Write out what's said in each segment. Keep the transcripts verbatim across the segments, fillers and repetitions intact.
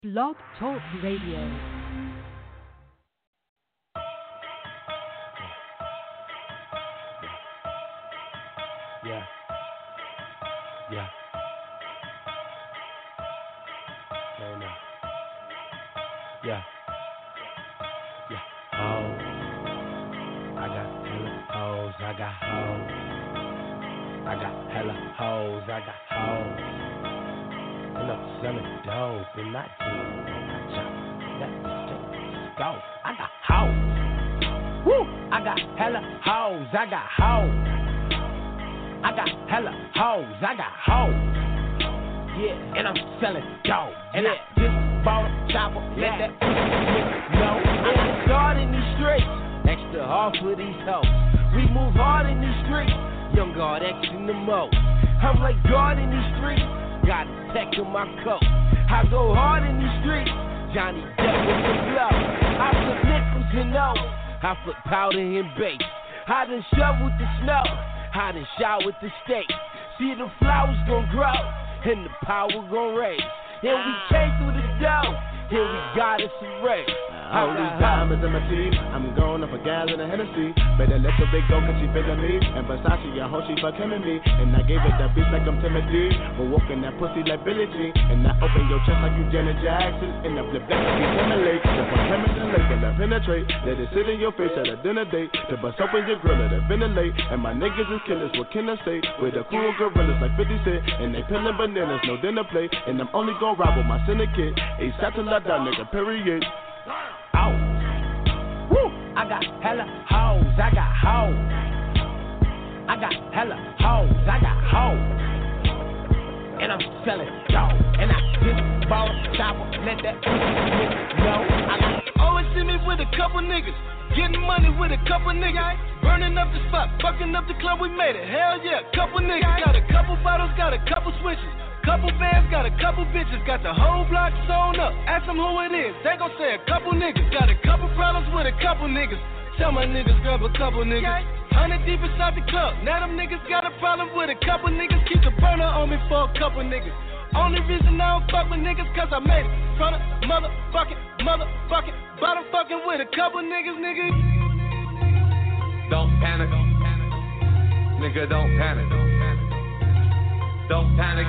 Blog Talk Radio. Yeah. Yeah. No, no. Yeah. Yeah. Hoes. I got hella hoes. I got hoes. I got hella hoes. I got hoes. And I'm selling dope and I do. I chop that straight go. I got hoes. Woo! I got hella hoes. I got hoes. I got hella hoes, I got hoes. Yeah, and I'm selling dope. And yeah. I just bought a chopper, let yeah. that pussy know. I got guard in these streets, extra hard for these hoes. We move hard in these streets, young guard X in the most. I'm like God in these streets, got a tech in my coat. I go hard in these streets, Johnny Depp with the blow. I flip nickels and O's, I flip powder and base. I done shoveled the snow. I done shot with the state. See the flowers gon' grow and the power gon' raise. And we came through the door, and we got us a race. All these diamonds in my teeth, I'm going up a gallon of Hennessy. Better let the big go cause she feelin' me. And Versace, a hoe, she fuck him and me. And I gave it that beat like I'm Timothy. But walking that pussy like Billie Jean. And I open your chest like you Janet Jackson. And I flip that like you Timberlake. If I'm chemist and lake, and I penetrate. Let it sit in your face at a dinner date. To bust open your grill, let it ventilate. And my niggas is killers, what can I say? With the cool gorillas like fifty Cent. And they peeling bananas, no dinner plate. And I'm only gon' ride with my syndicate. A satellite down, nigga, period. Oh. Woo! I got hella hoes, I got hoes. I got hella hoes, I got hoes. And I'm selling dope. And I just bought a chopper, let that pussy know. I got always see me with a couple niggas, getting money with a couple niggas, burning up the spot, fucking up the club, we made it. Hell yeah, couple niggas, got a couple bottles, got a couple switches. Couple bands, got a couple bitches, got the whole block sewn up. Ask them who it is, they gon' say a couple niggas. Got a couple problems with a couple niggas. Tell my niggas grab a couple niggas. Hundred deep inside the club, now them niggas got a problem with a couple niggas. Keep the burner on me for a couple niggas. Only reason I don't fuck with niggas cause I made it. From the motherfucking, motherfucking, bottom fucking with a couple niggas, nigga. Don't panic, nigga, don't panic. Don't panic,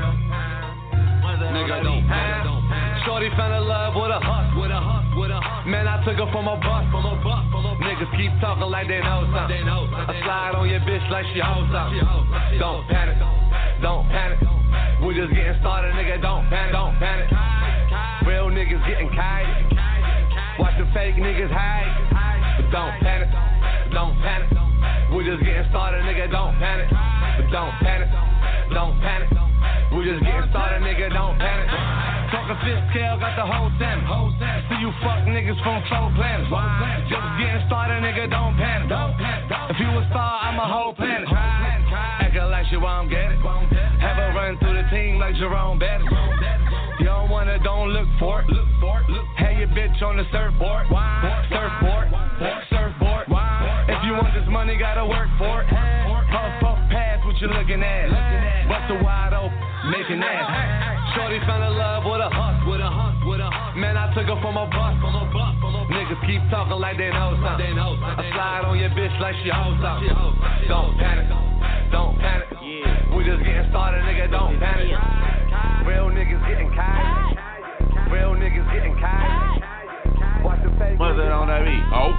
nigga, don't panic. Shorty fell in love with a hus, with a hus, with a hus. Man, I took her from a bus, from a bus. Niggas keep talking like they know something. I slide on your bitch like she hoes something. Don't panic, don't panic. We just getting started, nigga. Don't panic, don't panic. Real niggas getting kite. Watch the fake niggas hide. But don't panic, don't panic. We just getting started, nigga. Don't panic, but don't panic. Don't panic, we just getting started, nigga, don't panic. Talking fifth scale, got the whole ten. See you fuck niggas from four planets. Just getting started, nigga, don't panic. If you a star, I'm a whole planet. Acting like you won't get it. Have her run through the team like Jerome Bettis. You don't wanna, don't look for it. Have your bitch on the surfboard. Surfboard, surfboard. If you want this money, gotta work for it. Puff, puff, pass what you looking at. Bust a wide open, making ass. Shorty fell in love with a hus, with a hus, with a hus. Man, I took her from a bus, from a bus. Niggas keep talking like they know something. I slide on your bitch like she hoes something. Don't panic, don't panic. We just getting started, nigga, don't panic. Real niggas getting kite. Real niggas getting kite. Watch the face. What's that on that beat? Oh.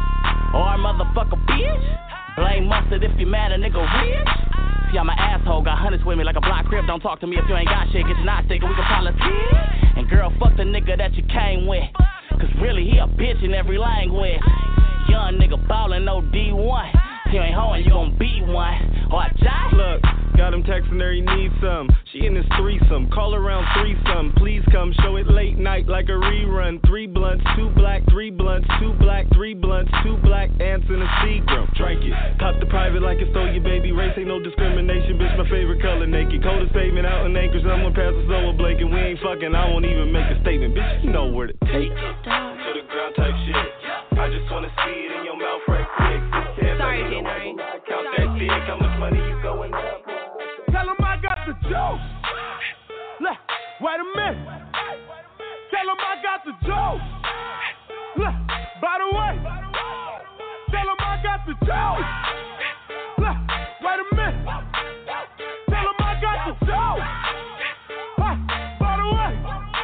Or motherfucker bitch. Blame mustard if you mad a nigga rich. See, I'm an asshole, got hundreds with me like a block crib. Don't talk to me if you ain't got shit, get your knot stick and we can politic. And girl, fuck the nigga that you came with. Cause really, he a bitch in every language. Young nigga ballin', no D one. If you ain't hoeing, you gon' beat one. Or I die. Look, got him texting her, he needs some. She in his threesome, call around threesome. Please come, show it late night like a rerun. Three blunts, two black, three blunts, two black, three blunts, two black ants in a Seagram. Drink it, pop the private like it's stole your baby. Race ain't no discrimination, bitch, my favorite color naked. Coldest pavement out in Anchorage, someone pass us over blanket. We ain't fucking, I won't even make a statement. Bitch, you know where to take it. To the ground type shit. I just wanna see it in your mouth right quick. Sorry, January. Count that dick, how much money you going up? Tell him I got the juice. Look, wait a minute. Tell him I got the juice. Look, by the way, tell him I got the juice. Look, wait a minute. Tell him I got the juice. Huh, by the way.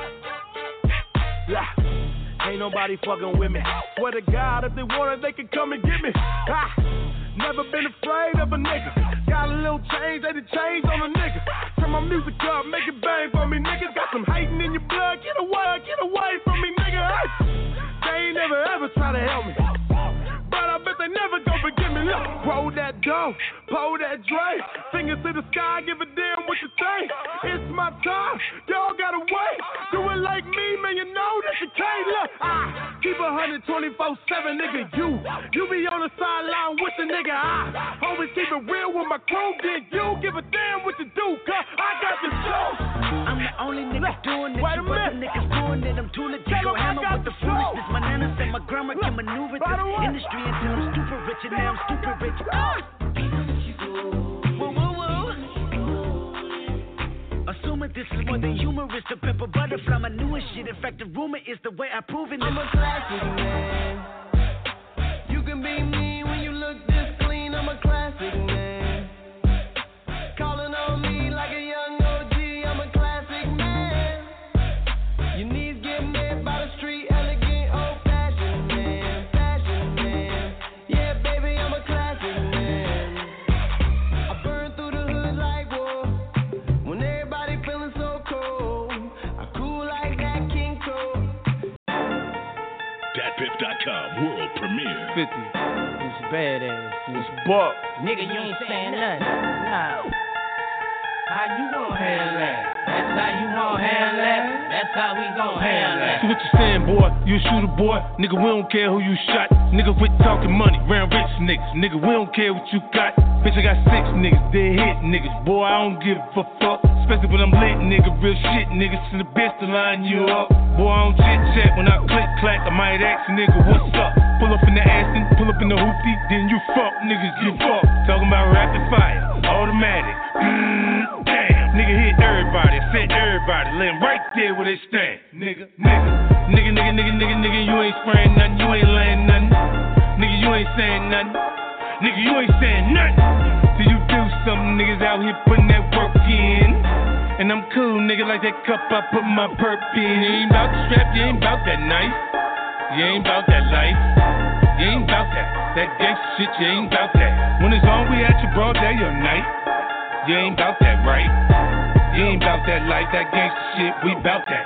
Yeah, ain't nobody fucking with me. Swear to God, if they want it, they can come and get me. Ah, never been afraid of a nigga. Got a little change, they done change on a nigga. Turn my music up, make it bang for me, niggas. Got some hating in your blood, get away, get away from me, nigga. Hey, they ain't never ever try to help me, but I bet they never gon' forgive me. Look, roll that dough, pull that drain, fingers to the sky, give a damn what you think. It's my time, y'all gotta wait. Do it like me, man, you know that you can't. Look, I keep a hundred twenty-four seven, nigga. You, you be on the sideline with the nigga. I always keep it real with my crew. Then you give a damn what you do, cause I got the juice. I'm the only nigga doing it. You other niggas doing it. I'm too legit. Go hammer with the foolishness. My nana said my grandma can maneuver this industry until I'm stupid rich, and now I'm stupid rich. Whoa, whoa, whoa. Assuming this is more than humorous, the pepper butterfly, my newest shit. In fact, the rumor is the way I prove it. I'm a classic man. You can be me when you look this clean. I'm a classic man. Calling on me like a young O G. I'm a classic man. Your knees get met by the street. Elegant, old-fashioned man. Fashion man. Yeah, baby, I'm a classic man. I burn through the hood like war. When everybody feeling so cold, I cool like that King Cole. Dat Piff dot com world premiere. fifty. It's badass. It's buck. Nigga, you ain't saying nothing. No. How you gon' handle that? That's how you gon' handle that. That's how we gon' handle that. See what you saying, boy? You a shooter, boy. Nigga, we don't care who you shot. Nigga, quit talking money. Round rich niggas. Nigga, we don't care what you got. Bitch, I got six niggas. They hit niggas. Boy, I don't give a fuck. Especially when I'm lit, nigga. Real shit, niggas. Send a bitch to line you up. Boy, I don't chit chat. When I click clack, I might ask a nigga, what's up? Pull up in the Aston, pull up in the hoopty, then you fuck, niggas get fucked. Talking about rapid fire, automatic. Mmm, damn. Nigga hit everybody, sent everybody, lay them right there where they stand. Nigga, nigga, nigga, nigga, nigga, nigga, nigga, you ain't spraying nothing, you ain't laying nothing. Nigga, you ain't saying nothing. Nigga, you ain't saying nothing. Till you do something, niggas out here putting that work in. And I'm cool, nigga, like that cup I put my perp in. You ain't bout the strap, you ain't bout that knife. You ain't bout that life. You ain't bout that. That gangsta shit, you ain't bout that. When it's on, we at your broad day or night. You ain't bout that, right? You ain't bout that life, that gangsta shit, we bout that.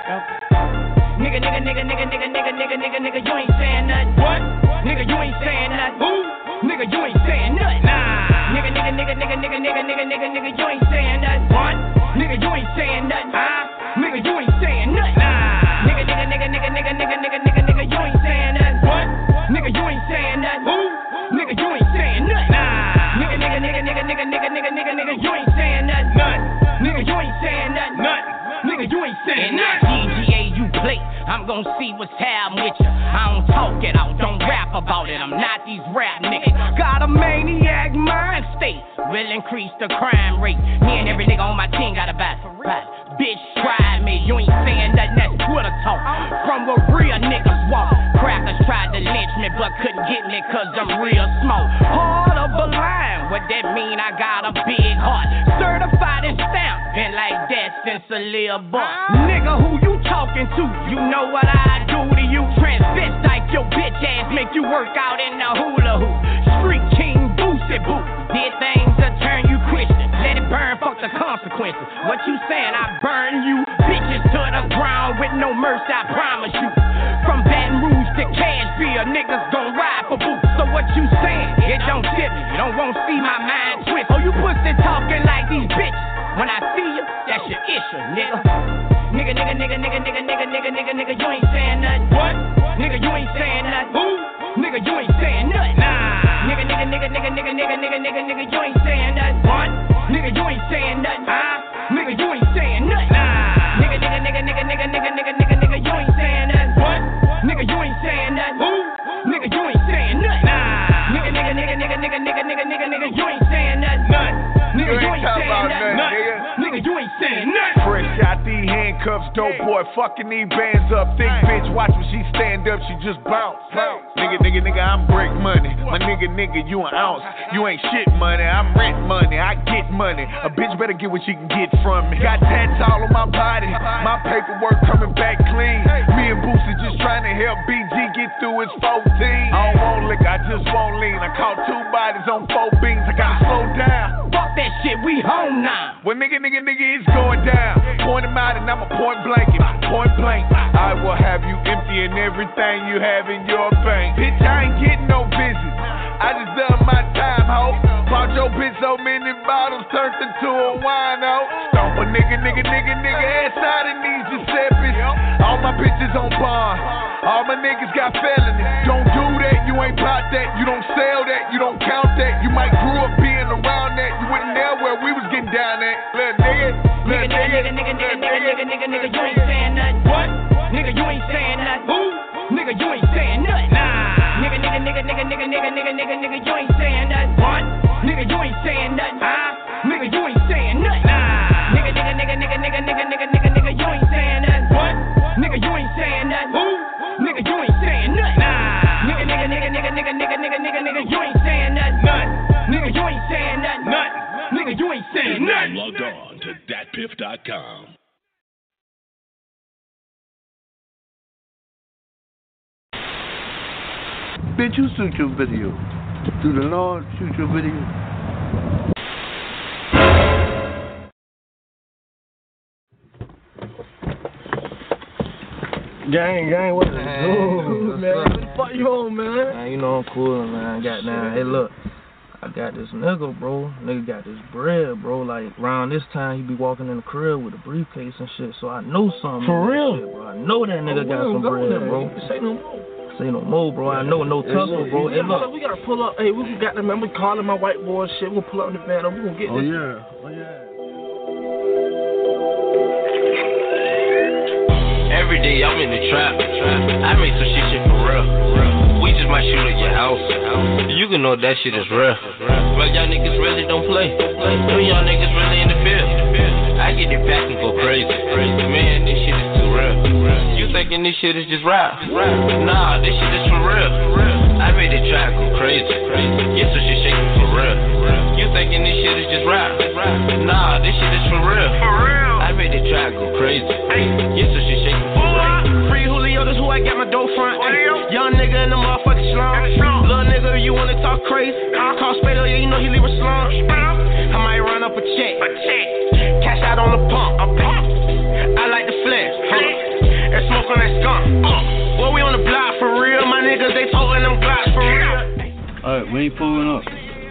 Nigga, nigga, nigga, nigga, nigga, nigga, nigga, nigga, nigga, you ain't saying nothing. What? Nigga, you ain't saying nothing. Who? Nigga, you ain't saying nothing. Nah. Nigga, nigga, nigga, nigga, nigga, nigga, nigga, nigga, nigga, you ain't saying nothing. What? Nigga, you ain't saying nothing. Huh? Nigga, you ain't saying nothing. Nah. Nigga, nigga, nigga, nigga, nigga, nigga, nigga, nigga, nigga, you ain't saying nothing. What? Nigga, you ain't saying nothing. Who? Nigga, you ain't saying nothing. Nah. Nigga, nigga, nigga, nigga, nigga, nigga, nigga, nigga, nigga, you ain't saying nothing. Nothing. Nigga, you ain't saying nothing. Nothing. Nigga, you ain't saying nothing. And D G A, you play. I'm gon' see what's happening with ya. I don't talk it out, don't rap about it. I'm not these rap niggas. Got a maniac mind state, will increase the crime rate. Me and every nigga on my team got a bat for real. Bitch, try me. You ain't saying nothing, that's Twitter talk. From where real niggas walk. Crackers tried to lynch me, but couldn't get me cause I'm real small. Heart of a lion, what that mean? I got a big heart. Certified and stamped, been like that since a little boy. Nigga, who you talking to? You know what I do to you? Transvestite your bitch ass, make you work out in the hula hoop. Street king, boosted boot. Did things to turn you Christian. Let it burn, fuck the consequences. What you saying? I burn you bitches to the ground with no mercy, I promise you. From Baton Rouge to Cashville, niggas gon' ride for boots. So what you saying? It don't tip me. You don't want to see my mind twist. Oh, you pussy talking like these bitches. When I see you, that's your issue, nigga. Nigga, nigga, nigga, nigga, nigga, nigga, nigga, nigga, nigga, you ain't saying nothing. What? Nigga, you ain't saying nothing. Who? Nigga, you ain't saying nothing. Nah. Nigga, nigga, nigga, nigga, nigga, nigga, nigga, nigga, nigga, you ain't saying nothing. What? Nigga, you ain't saying nothing. Huh? Nigga, you ain't saying nothing. Nah. Nigga, nigga, nigga, nigga, nigga, nigga, nigga, nigga, nigga, you ain't saying nothing. What? Nigga, you ain't saying nothing. Who? Nigga, you ain't saying nothing. Nah. Nigga, nigga, nigga, nigga, nigga, nigga, nigga, nigga, nigga, you ain't saying nothing. Nothing. Nigga, you ain't saying nothing. Nigga, you ain't saying nothing. Fresh out these handcuffs, dope boy, fucking these bands up. Thick bitch, watch when she stand up, she just bounce. Nigga, nigga, nigga, I'm break money. My nigga, nigga, you an ounce. You ain't shit money, I'm rent money. I get money. A bitch better get what she can get from me. Got tats all on my body. My paperwork coming back clean. Me and Boosie just trying to help B G get through his fourteen. I don't want liquor, I just want lean. I caught two bodies on four beans. I gotta slow down. Fuck that shit, we home now. Well, nigga, nigga, nigga, it's going down. Point him out and I'm a point blank him. Point blank. I will have you emptying everything you have in your bank. Bitch, I ain't getting no visits. I just done my time, ho. Bought your bitch so many bottles, turned into a wino. Stomp a nigga, nigga, nigga, nigga, ass out of these Giuseppe's. All my bitches on bond. All my niggas got felonies. Don't do that, you ain't bout that. You don't sell that, you don't count that. You might grew up being around that. You wouldn't know where we was getting down at. Little nigga, little nigga, nigga, nigga, nigga, nigga, nigga, nigga, you ain't saying nothing. What? Nigga, you ain't saying nothing. Who? Nigga, you ain't saying nothing. Nah. Nigga, nigga, nigga, nigga, nigga, nigga, nigga, nigga, nigga, you ain't saying nothing. What? Nigga, you ain't saying nothing. Huh? Nigga, you ain't saying nothing. Nah. Nigga, nigga, nigga, nigga, nigga, nigga, nigga, nigga, nigga, you ain't saying nothing. What? Nigga, you ain't saying nothing. Who? Nigga, you ain't saying nothing. Nah. Nigga, nigga, nigga, nigga, nigga, nigga, nigga, nigga, nigga, you ain't saying nothing. Nothing. Nigga, you ain't saying nothing. Nothing. Nigga, you ain't saying nothing. Log on to dat piff dot com. Bitch, you shoot your video. Do the Lord shoot your video? Gang, gang, what the man? Man, what the fuck you on, man? Man, you know I'm cool, man. Got now, hey, look, I got this nigga, bro. Nigga got this bread, bro. Like around this time, he be walking in the crib with a briefcase and shit. So I know something. For real? Shit, bro. I know that nigga oh, got some bread, there. bro. Say no more. Say no more, bro. I know no tussle, bro. Hey, look. We gotta pull up. Hey, we got them. We calling my white boy shit. We gonna pull up in the van. We gonna get oh, this. Yeah. Oh yeah. Every day I'm in the trap. I make some shit, shit for real. We just might shoot at your house. You can know that shit is real. But y'all niggas really don't play. Them y'all niggas really in the field. I get it back and go crazy. Man, this shit is too real. You thinking this shit is just rap? Nah, this shit is for real. I made it try to go crazy. Get some shit shaking for real. You thinking this shit is just rap? Nah, this shit is for real. I made it try to go crazy. Get some shit shaking for real. Free Julio, that's who I got my dough front. Young nigga in the motherfucking slum. Little nigga, you wanna talk crazy? Call Spader, yeah, you know he leave a slum. I might run up a check. Cash out on the pump. I like the flex. And smoke on that skunk. Well, we on the block for real. My niggas, they toting them blocks for real. Alright, when you pulling up?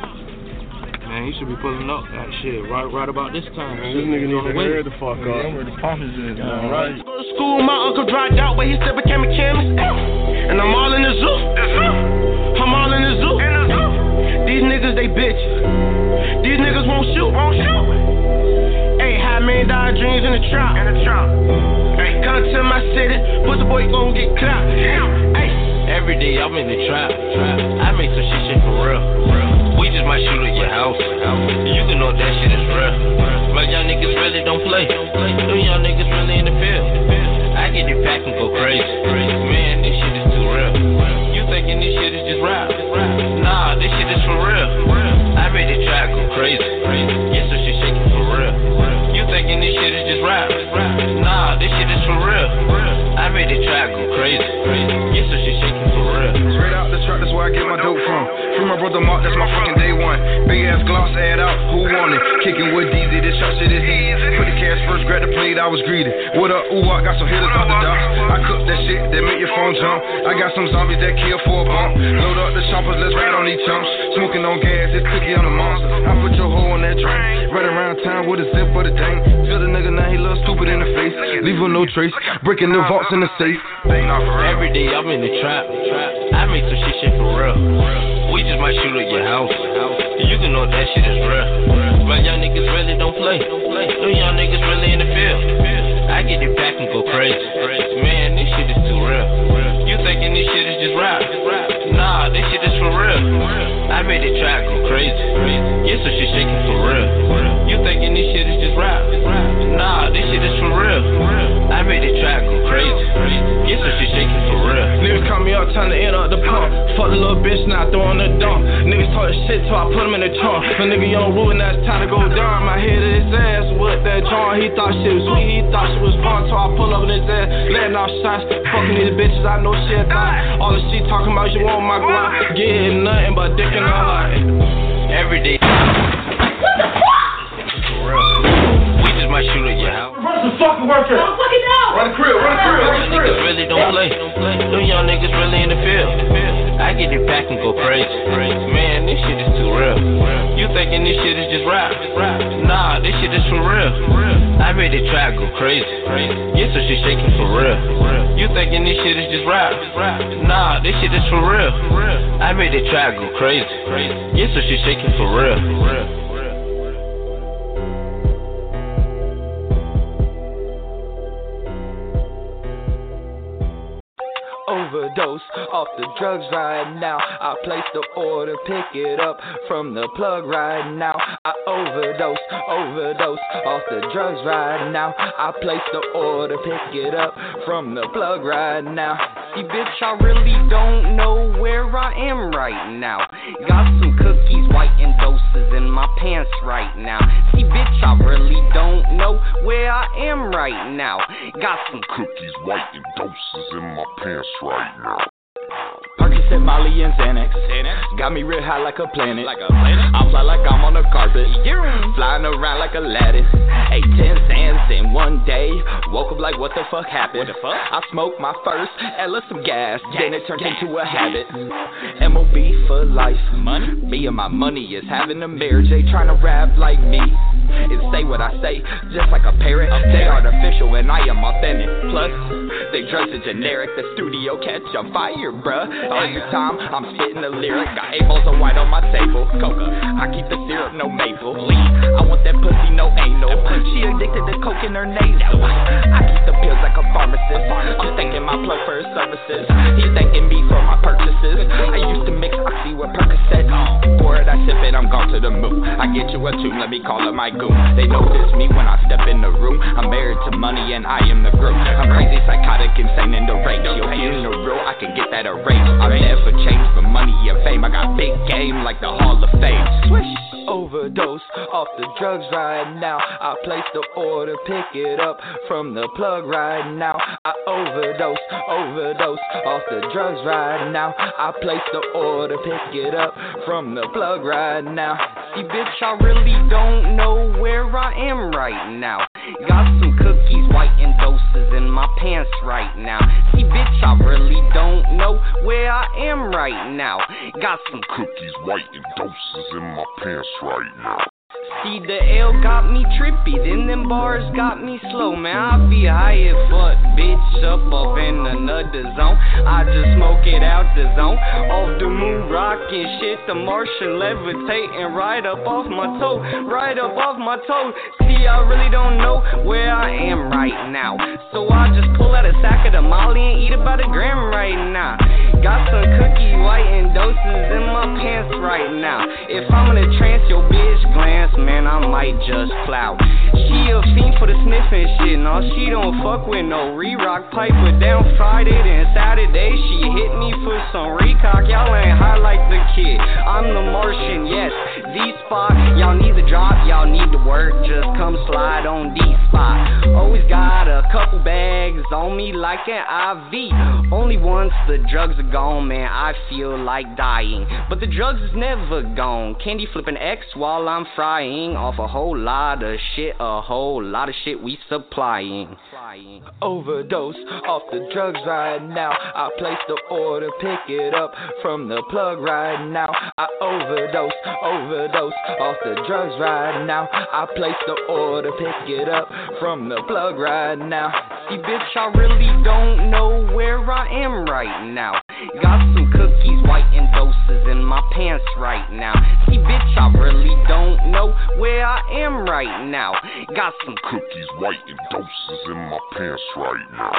Man, you should be pulling up that shit right right about this time. Man, this nigga need to hurry the fuck up. I'm where the poppers is, man. Right. Go to school, my uncle dropped out, but he still became a chemist. And I'm all in the zoo. I'm all in the zoo. These niggas, they bitches. These niggas won't shoot. Won't shoot. Hey, high million dollar dreams in the trap. In the trap. Hey, come to my city, pussy boy gon' get clapped. Hey. Every day I'm in the trap. I make some shit, shit for real. We just might shoot at your house. You can know that shit is real. But y'all niggas really don't play. Them y'all niggas really in the field. I get it back and go crazy. Man, this shit is too real. You thinking this shit is just rap? Nah, this shit is for real. I made it try to go crazy. Get some shit shaking for real. You thinking this shit is just rap? Nah, this shit is for real. I made it try to go crazy. Get some shit shaking for real. Straight out the truck, that's where I get my dope from. From my brother Mark, that's my fucking day one. Big ass gloss, add out, who want it? Kicking with D Z, this shot shit is easy. Put the cash first, grab the plate, I was greedy. What up, ooh, I got some hitters out the dock. I cook that shit that make your phone jump. I got some zombies that kill for a bump. Load up the choppers, let's ride on these chumps. Smoking on gas, it's cookie on the monster. I put your hoe on that drink. Right around town with a zip for the dang. Feel the nigga now, he look stupid in the face. Leave him no trace, breaking the vaults in the safe. Every day I'm in the trap. I make some shit, shit for real. We just might shoot at your house. You can know that shit is real. But y'all niggas really don't play. Them y'all niggas really in the field. I get it back and go crazy. Man, this shit is too real. You thinking this shit is just rap? Nah, this shit is for real. I made it try to go crazy. Get some shit shaking for real. You thinking this shit is just rap? Nah, this shit is for real. I made up, time to end up the pump. Fuck the little bitch, now throwing the dump. Niggas talk shit till I put him in the trunk. The nigga young rude, now it's time to go down. My head in his ass with that joint. He thought shit was sweet, he thought shit was fun. So I pull up in his ass, letting off shots. Fucking these bitches, I know shit thought. All the shit talking about, you want my grind. Getting nothing but dick in the heart. Every day. Might shoot at your house. Run some fucking work here. Don't fucking know. Run the crib, run the crib, run the crib. Niggas really don't play. Them young niggas really in the field. I get it back and go crazy. Man, this shit is too real. You thinking this shit is just rap? Nah, this shit is for real. I made it try to go crazy. Yeah, so she shaking for real. You thinking this shit is just rap? Nah, this shit is for real. I made it try to go crazy. Yeah, so she shaking for real. Overdose off the drugs right now. I place the order, pick it up from the plug right now. I overdose, overdose off the drugs right now. I place the order, pick it up from the plug right now. See, bitch, I really don't know where I am right now. Got some cookies, white and doses in my pants right now. See, bitch, I really don't know where I am right now. Got some cookies, white and doses in my pants right now. Percocet, Molly, and Xanax. Got me real high like a planet. Like a planet? I fly like I'm on a carpet. Flying around like Aladdin. Ate ten sands in one day. Woke up like, what the fuck happened? What the fuck? I smoked my first Ella some gas. gas. Then it turned gas. into a habit. M O B for life. Money? Me and my money is having a marriage. They trying to rap like me. And say what I say, just like a parrot. They artificial and I am authentic. Plus, they drugs are generic. The studio catch on fire, bruh. Every time I'm spitting a lyric, got eight bowls of white on my table. Coca, I keep the syrup, no maple. Lean, I want that pussy, no anal. She addicted to coke in her nasal. I keep the pills like a pharmacist. I'm thanking my plug for his services. He's thanking me for my purchases. I used to mix oxy with Percocet. For it, I sip it, I'm gone to the moon. I get you a tune, let me call it my goon. They notice me when I step in the room. I'm married to money and I am the groom. I'm crazy, psychotic, insane, and deranged. Your funeral, I can get that arranged. I'll never change for money and fame. I got big game like the Hall of Fame. Swish. Overdose off the drugs right now. I place the order, pick it up from the plug right now. I overdose, overdose off the drugs right now. I place the order, pick it up from the plug right now. See, bitch, I really don't know where I am right now. Got some cookies, white and doses in my pants right now. See, bitch, I really don't know where I am right now. Got some cookies, white and doses in my pants right now. See, the L got me trippy, then them bars got me slow. Man, I be high as fuck, bitch, up off in another zone. I just smoke it out the zone. Off the moon, rockin' shit, the Martian levitating right up off my toe, right up off my toe. See, I really don't know where I am right now. So I just pull out a sack of the Molly and eat about a gram right now. Got some cookie, white and doses in my pants right now. If I'm in a trance, your bitch glance, man, I might just clout. She a fiend for the sniffing shit. No, she don't fuck with no re-rock pipe. But down Friday, then Saturday, she hit me for some recock. Y'all ain't high like the kid. I'm the Martian, yes. D-spot, y'all need the drop, y'all need the work. Just come slide on D-spot. Always got a couple bags on me like an I V. Only once the drugs are gone, man, I feel like dying. But the drugs is never gone. Candy flipping X while I'm frying off a whole lot of shit, a whole lot of shit we supplying. Overdose off the drugs right now. I place the order, pick it up from the plug right now. I overdose, overdose off the drugs right now. I place the order, pick it up from the plug right now. See, bitch, I really don't know where I am right now. Got some cookies, white and doses in my pants right now. See, bitch, I really don't know where I am right now. Got some cookies, white and doses in my pants right now.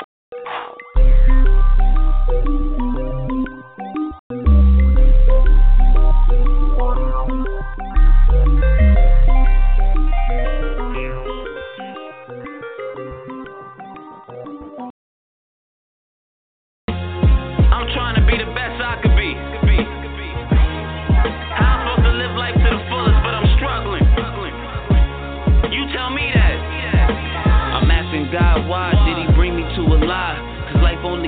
I'm trying to be the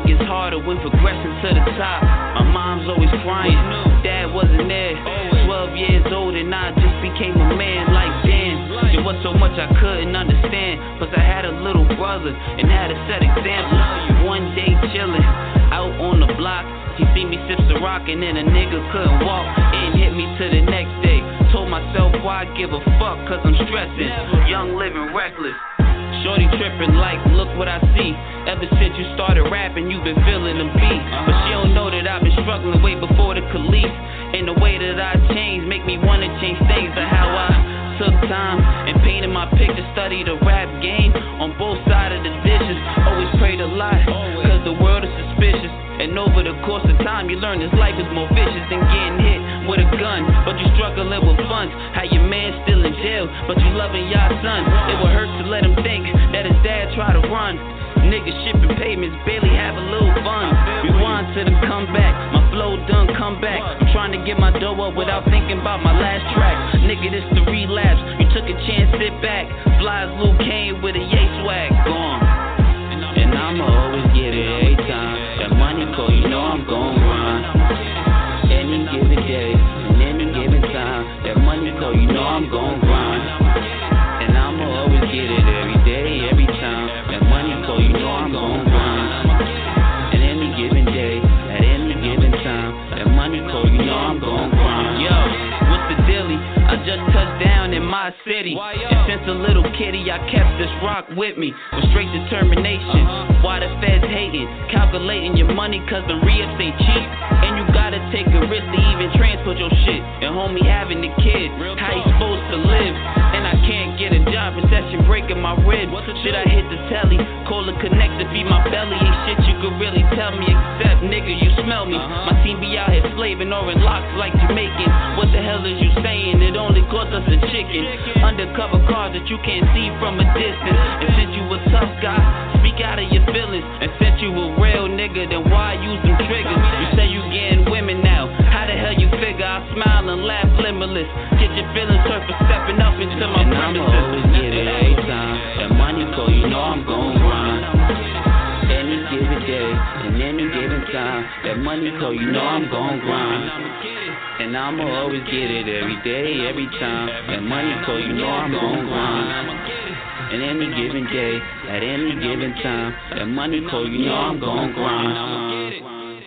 gets harder when progressing to the top. My mom's always crying, dad wasn't there. Twelve years old and I just became a man. Like damn, there was so much I couldn't understand. Plus I had a little brother and had to set examples. One day chilling out on the block, he see me sip some rock and then a nigga couldn't walk. It hit me to the next day. Told myself why give a fuck, cause I'm stressing. Young living reckless. Shorty tripping like, look what I see. Ever since you started rapping, you've been feeling the beat. But she don't know that I've been struggling way before the Khalees. And the way that I changed make me wanna change things. But how I took time and painted my picture, study the rap game on both sides of the dishes. Always prayed a lot, cause the world is suspicious. And over the course of time, you learn this life is more vicious than getting hit with a gun. But you struggling with funds, how your man still in jail, but you loving your son. It would hurt to let him think that his dad tried to run. Niggas shipping payments, barely have a little fun. Rewind to the comeback, my flow done come back. I'm trying to get my dough up without thinking about my last track. Nigga, this the relapse, you took a chance, sit back. Fly as Luke Kane with a yay swag, gone. And I'ma always get it every time. That money call, you know I'm gon' grind. Any given day, and any given time. That money call, you know I'm gon' grind. And I'ma always get it every day, every time. That money call, you know I'm gon' grind. And any given day, at any given time. That money call, you know I'm gon' grind. Yo, what's the dilly? I just touched down in my city. And since a little kitty, I kept this rock with me with straight determination. Why the feds hating? Calculating your money cause the re-ups ain't cheap. And you gotta take a risk to even transport your shit. And homie having the kid, how he supposed to live? And I can't get a job, recession breaking my ribs. Should I hit the telly? Call a connect to feed my belly. Ain't shit you could really tell me except nigga you smell me. My team be out here slaving or in locks like Jamaicans. What the hell is you saying? It only cost us a chicken. Undercover cars that you can't see from a distance. And since you a tough guy, speak out of your feelings. And since you a real nigga, then why use them triggers? You say you getting women now, how the hell you figure? I smile and laugh limitless. Get your feelings hurt for stepping up into my and premises. I'ma always get it every time. That money call, you know I'm gon' grind. Any given day, and any given time. That money call, you know I'm gon' grind. And I'ma always get it every day, every time. That money call, you know I'm gon' grind. And any given day, at any given time. That money call, you know I'm gon' grind.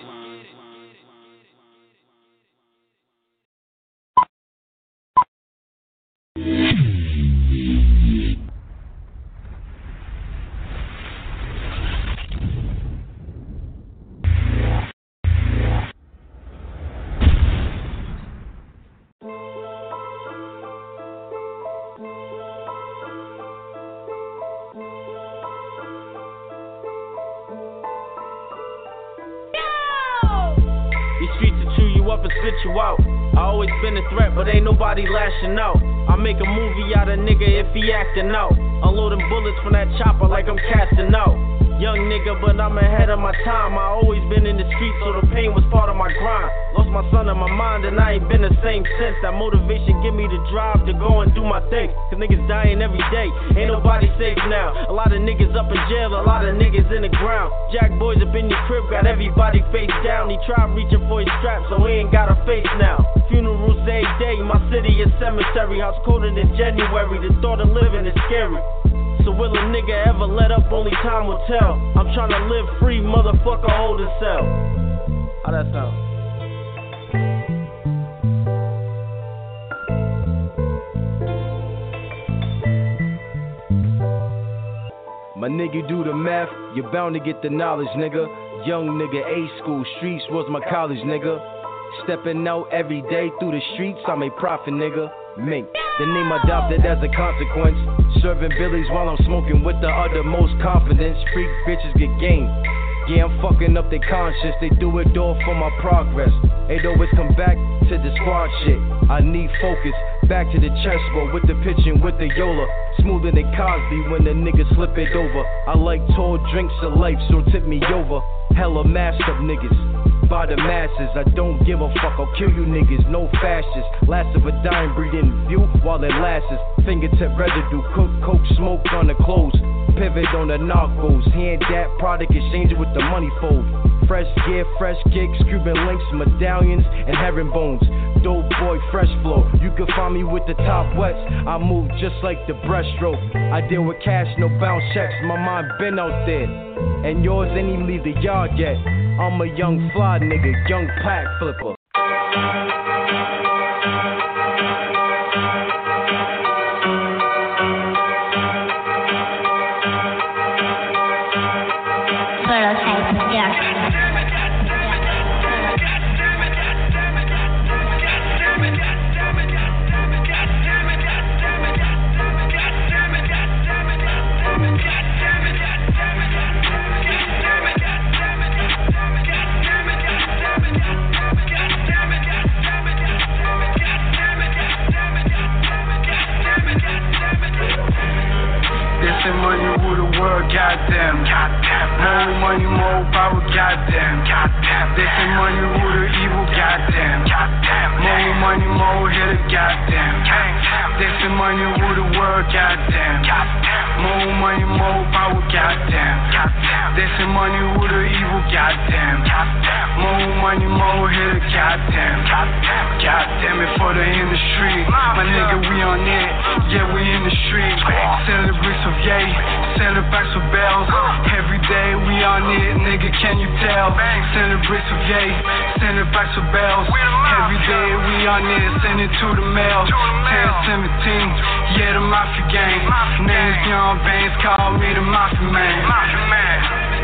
Up and spit you out. I always been a threat, but ain't nobody lashing out. I make a movie out of nigga if he acting out. Unloading bullets from that chopper like I'm casting out. Young nigga, but I'm ahead of my time. I always been in the streets, so the pain was part of my grind. Lost my son in my mind, and I ain't been the same since. That motivation give me the drive to go and do my thing. Cause niggas dying every day, ain't nobody safe now. A lot of niggas up in jail, a lot of niggas in the ground. Jack boys up in your crib, got everybody face down. He tried reaching for his strap, so he ain't got a face now. Funerals every day, my city is cemetery. House colder than January, the thought of living is scary. So will a nigga ever let up? Only time will tell. I'm trying to live free, motherfucker, hold his cell. How that sound? My nigga do the math, you're bound to get the knowledge, nigga. Young nigga, A-school, streets was my college, nigga. Stepping out every day through the streets, I'm a prophet, nigga. Mink, the name adopted as a consequence. Serving billies while I'm smoking with the uttermost confidence. Freak bitches get game. Yeah, I'm fucking up their conscience. They do it all for my progress. They'd always come back to the squad shit. I need focus. Back to the chessboard with the pitching with the Yola. Smoother than Cosby when the nigga slip it over. I like tall drinks of life, so tip me over. Hella masked up niggas. By the masses, I don't give a fuck, I'll kill you niggas, no fascists. Last of a dying breed in view while it lasts. Fingertip residue, cook, coke, smoke on the clothes. pivot on the narcos. Hand that product, exchange it with the money fold. Fresh gear, fresh kicks, Cuban links, medallions, and herringbones. Dope boy, fresh flow. You can find me with the top wets. I move just like the breaststroke. I deal with cash, no bounce checks. My mind been out there, and yours ain't even leave the yard yet. I'm a young fly nigga, young pack flipper. Goddamn, goddamn, more money, more power, goddamn, goddamn. This ain't money, rule the evil, goddamn, goddamn. More money, more hitter, goddamn, goddamn. This ain't money, rule the world, goddamn, goddamn. More money, more power, goddamn, goddamn. This ain't money, rule the evil, goddamn, goddamn. More money, more hitter, goddamn, goddamn. Goddamn it for the industry, my nigga, we on it, yeah, we in the street. Selling bricks of yay, selling packs of bells. Every day we on it, nigga, can you tell? Sending bricks of yay, sending packs of bells. Every day we on it, send it to the mail. ten seventeen, yeah, the Mafia gang. Name's Young Banks, call me the Mafia man. Mafia man.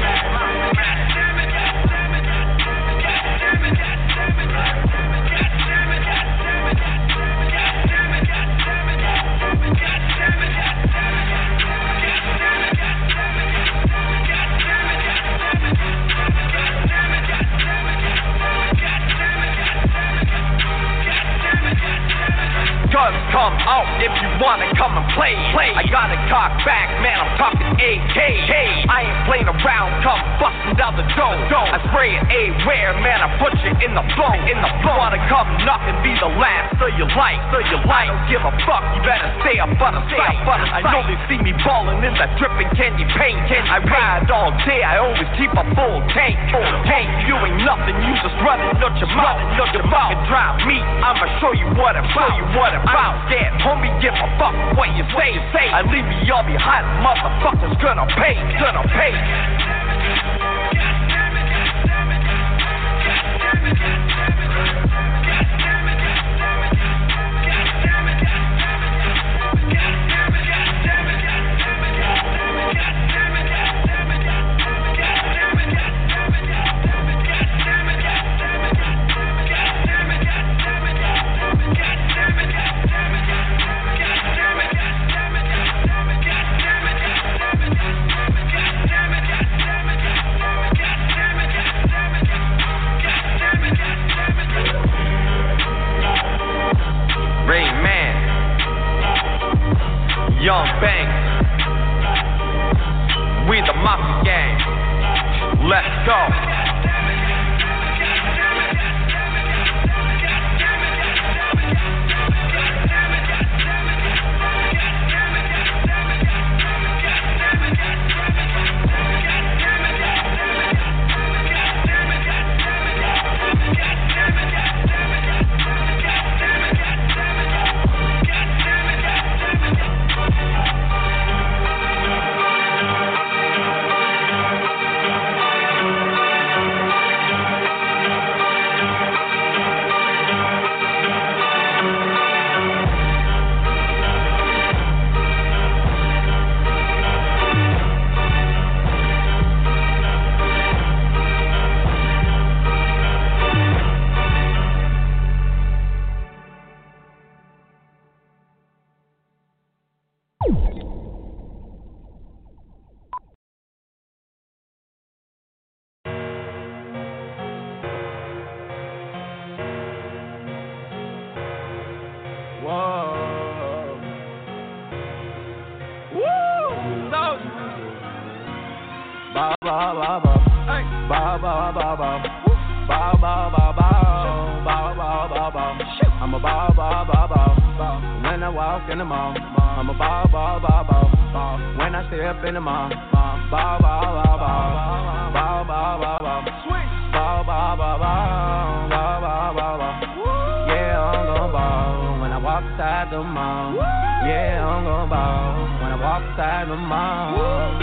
Guns come out if you wanna come and play. play. I got a cock back, man, I'm talking A K. Hey, I ain't playing around, come bustin' down the door. I spray it A-ware, man, I put you in the flow. In the flow, wanna come knock and be the last so you like, so you like. Don't give a fuck, you better stay up on the sight. I know they see me ballin' in that drippin' candy paint. I ride all day, I always keep a full tank. Full tank, you ain't nothing, you just running out your mouth. Look about and drop me, I'ma show you what I'm show you what I'm about. Scared, homie, give a fuck what you say. say. I leave me all behind, motherfuckers gonna pay, gonna pay. Young Banks, we the Mafia gang, let's go. I'm a bow, bow, bow, bow. When I walk in the mall, I'm a bow, bow, bow, bow. ball. When I step in the mall, ball, ball, ball, ball, ball, ball, ball, ball, ball, ball, ball, ball, ball, ball, ball, ball. Yeah, I'm gon' ball when I walk inside the mall. Yeah, I'm gon' ball when I walk inside the mall.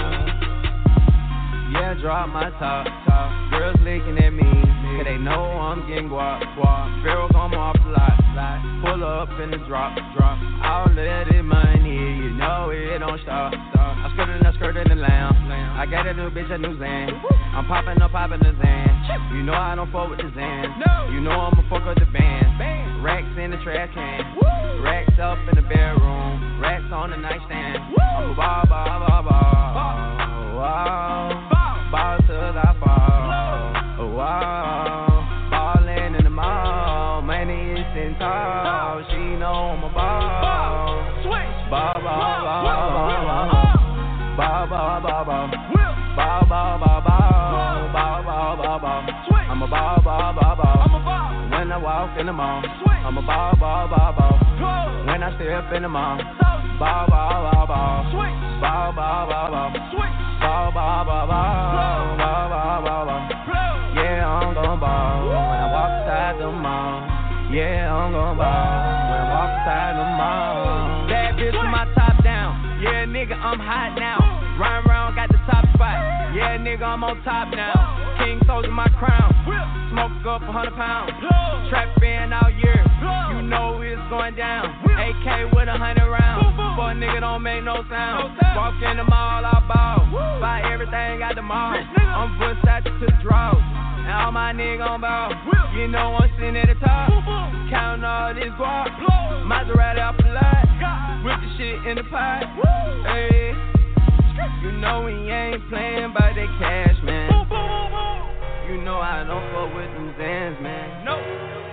Yeah, drop my top, top. Girls licking at me, cause they know I'm getting guap, guap. Pharaoh come off the lot, lot. Pull up in the drop, drop. I'll let it money, you know it don't stop, stop. I skirted, I skirted the lamb. I got a new bitch, a new Zan. I'm popping up, popping the Zan. You know I don't fuck with the Zan. You know I'ma fuck with the band. Racks in the trash can. Racks up in the bedroom. Racks on the nightstand. I'm a ball, ball, ball, ball. Wow. Ball till I fall. Oh, wow. Ballin' in the mall. Money is in tall. She know I'm a ball. Ball, ball, ball, ball, ball. Ball, ball, ball, ball. Ball, ball, ball, ball. Ball, ball, ball, ball. I'm a ball, ball, ball, ball. When I walk in the mall, I'm a ball, ball, ball, ball. When I step in the mall, ball, ball, ball, ball. Ball, ball, ball, ball. Ball, ball, ball, ball, ball, ball, ball, ball. Yeah, I'm gon' ball when I walk inside the mall. Yeah, I'm gon' ball when I walk inside the mall. Bad bitch with my top down. Yeah, nigga, I'm hot now. Ryan round, got the top spot. Yeah, nigga, I'm on top now. King Soldier, my crown. Smoke up a hundred pounds. Trap in all year. You know it's going down. A K with a hundred rounds. For a nigga don't make no sound. Walk in the mall, I ball. Buy everything at the mall. I'm Versace to the draws. And all my niggas on ball. You know I'm sitting at the top. Counting all this guap. Maserati off the lot. Whip the shit in the pot. Hey. You know we ain't playing by the cash, man. You know I don't fuck with them Zans, man. No.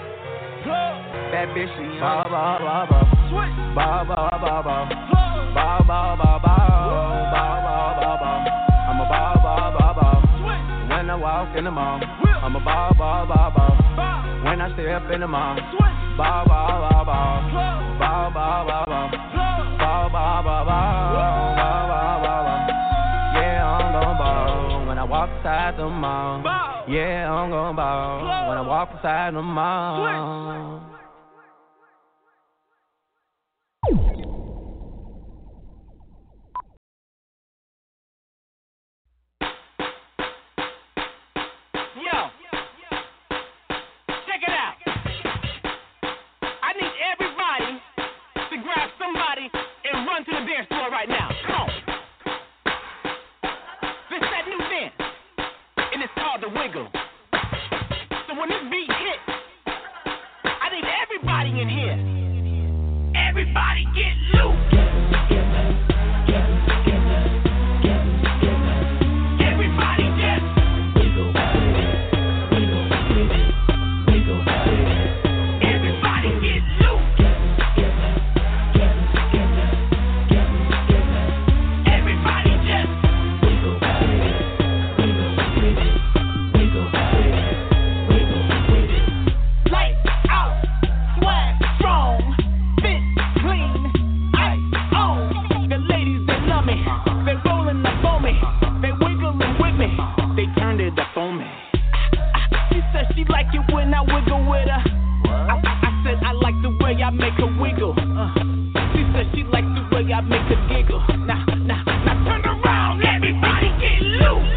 That bitch, she ball, ball, ball, ball. Ball, ball, ball, ball. Ball, ball, ball, ball. Ball, ball, ball, ball. I'm a ball, ball, ball, ball. When I walk in the mall, I'm a ball, ball, ball, ball. When I step in the mall, ball, ball, ball, ball. Ball, ball, ball, ball. Ball, ball, ball, ball. Ball, ball, ball, ball. Yeah, I'm gon' ball when I walk inside the mall. Yeah, I'm gon' ball when I walk inside the mall. To the dance floor right now. Come on. This that new dance, and it's called the wiggle. So when this beat hits, I need everybody in here. Everybody get loose. Everybody just wiggle, wiggle, wiggle, wiggle. Everybody get loose. I make her wiggle. Uh, she said she likes the way I make her giggle. Now, now, now turn around, everybody get loose.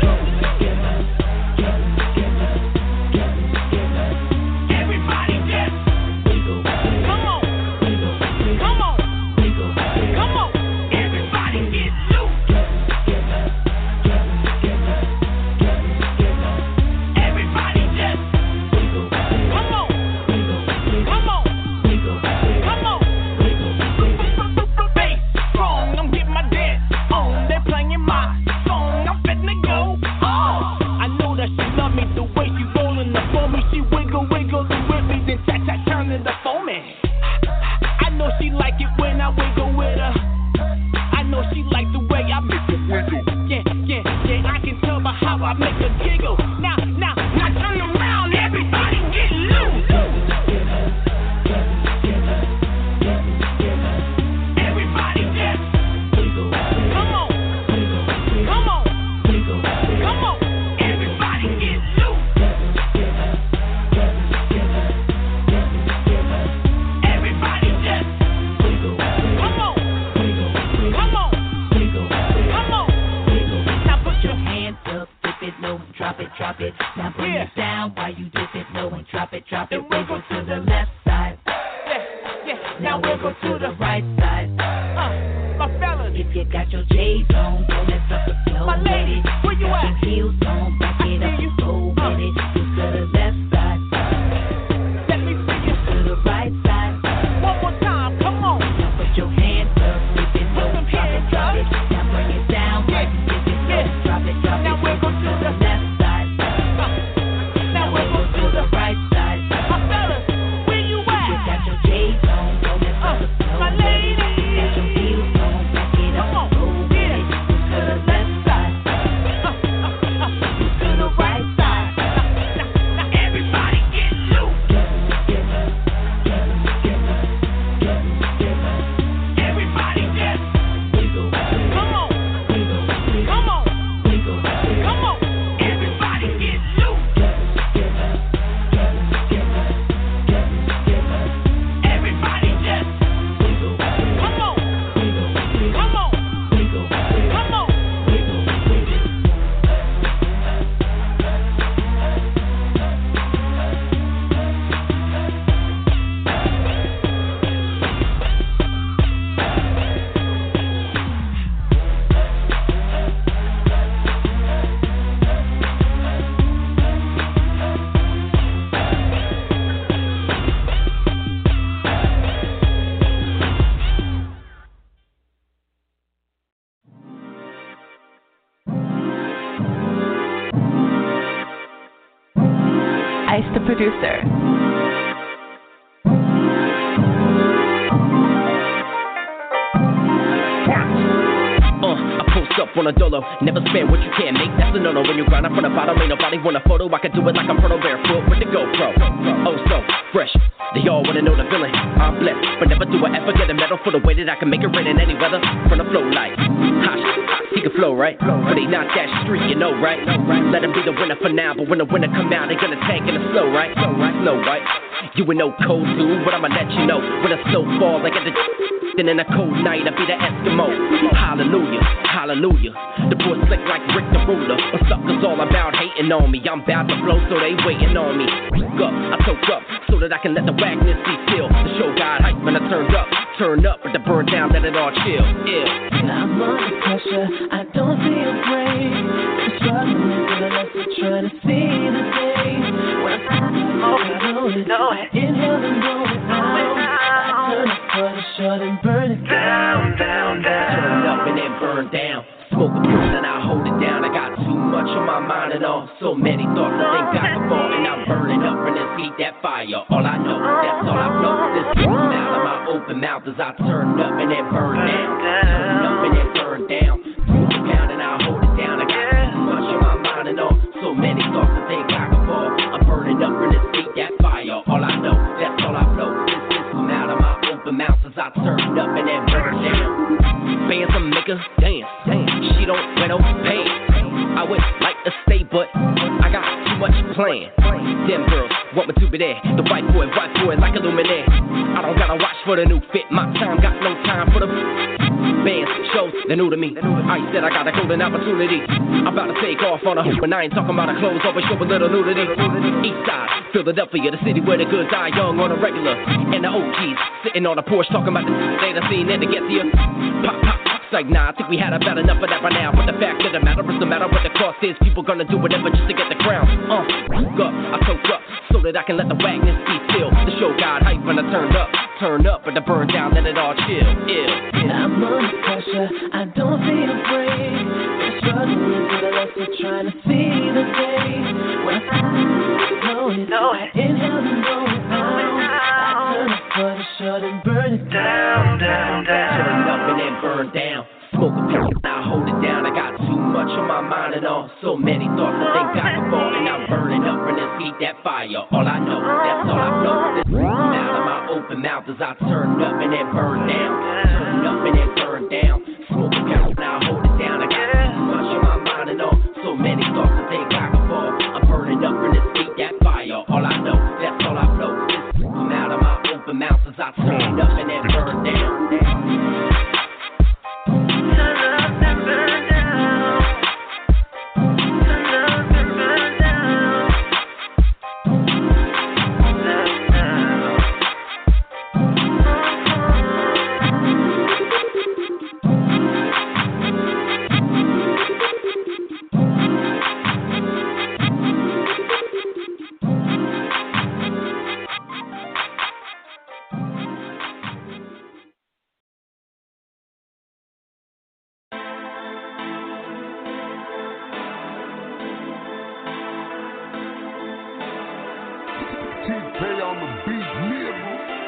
Everybody just wiggle. Come on, wiggle, come on, wiggle, come on. Everybody get loose. Everybody just wiggle. Come on, wiggle, come on. Come on, bass strong, I'm getting my dance down while you dip it low and drop it, drop it. Wiggle to the left side. Yeah, yeah. Now wiggle to the right side. Uh, my fellas. If you got your J's on, don't mess up the flow. My lady, where you at? Got heels on, back it up and go with it. Move to the left side. Let me see you to the right side. One more time, come on. Now put your hands up, dip it low, drop it, drop it. Now bring it down, yeah, dip it low, yeah. Drop it, drop it. Now wiggle to the left side. Now wiggle to the right side. My fellas, where you at? You got your J's on, don't mess up the flow. My lady, got your heels on, back it up and go with it. Move to the left side. Move to the right side. Everybody get loose. Everybody just wiggle. Come on. Wiggle. Come on. Wiggle. Come on. Everybody get loose. Everybody just wiggle. Come on. Wiggle. Come on. Wiggle. Come on. Wiggle. Wiggle. Ice the producer. Uh, I post up on a dolo, never spend what you can't make. That's a no-no when you grind up from the bottom. Ain't nobody want a photo. I can do it like I'm Proto barefoot with the GoPro. Oh, so fresh. They all wanna know the feeling. I'm blessed, but never do I ever get a medal for the way that I can make it rain in any weather. From the flow like hot, he can flow right, but they not that street, you know right. Let him be the winner for now, but when the winner come out, they gonna tank in the slow right, slow right, slow right. You ain't no cold dude, but I'ma let you know when the snow falls, I get the. Then in a cold night, I be the Eskimo. Hallelujah, hallelujah. The boy slick like Rick the Ruler. But suckers all about hating on me. I'm about to blow, so they waiting on me. Up, I toke up, so that I can let the wagness be still. The show got hype when I turned up. Turn up, but the burn down, let it all chill. Ill. I'm under pressure, I don't feel afraid. I'm struggling with the lesson, trying to see the day. When I'm know it, know it. Inhale and blow it out. I turn up for the short and burn it down, down, down. Turn up and then burn down. Smoke a pill and I hold it down. I got too much on my mind and all. So many thoughts I think I can fall. And I'm burning up and this heat, that fire. All I know, that's all I know. This comes out of my open mouth as I turn up and then burn down. Turn up and then burn down. Smoke a pound and I hold it down. I got too much on my mind and all. So many thoughts I think I can fall. I'm burning up and this heat, that fire. All I know, that's all I know. This is come out of my open mouth as I turn up and then burn down. Bands some make her dance, dance. She don't wear no pants. I would like to stay, but I got too much planned. Them girls want me to be there. The white boy, white boy like a luminaire. I don't gotta watch for the new fit. My time got no time for the bands, shows, they're new to me. I said I got a golden opportunity. I'm about to take off on a hoop, and I ain't talking about the clothes, always show a little nudity. East side, Philadelphia, the city where the good die young on a regular. And the O Gs sitting on the porch talking about the they done seen it to get to you. Pop, pop, pop. Like, nah, I think we had about enough of that by now. But the fact of the matter is, no matter what the cost is, people gonna do whatever just to get the crown. Uh, up, I took up, so that I can let the wagness be still. The show got hype when I turned up, turned up, but the burn down, let it all chill. Ill. I'm under pressure, I don't feel afraid. I'm struggling with the lesson, trying to see the day. When I know it, know it. Inhale and blow it out. I turn up for the short and burn it down, down, down. Turn up and then burn down. Smoke a pill, I hold it down. I got too much on my mind and all. So many thoughts I think I can fall. And I'm burning up and this heat, that fire. All I know, that's all I know. This comes out of my open mouth as I turn up and then burn down. Turn up and then burn down. Smoke a pill, I hold it down. I got too much on my mind and all. So many thoughts I think I can fall. I'm burning up and this heat, that fire. All I know, that's all I know. This comes out of my open mouth as I turn up and then burn down. T-Pay on the beat, nigga.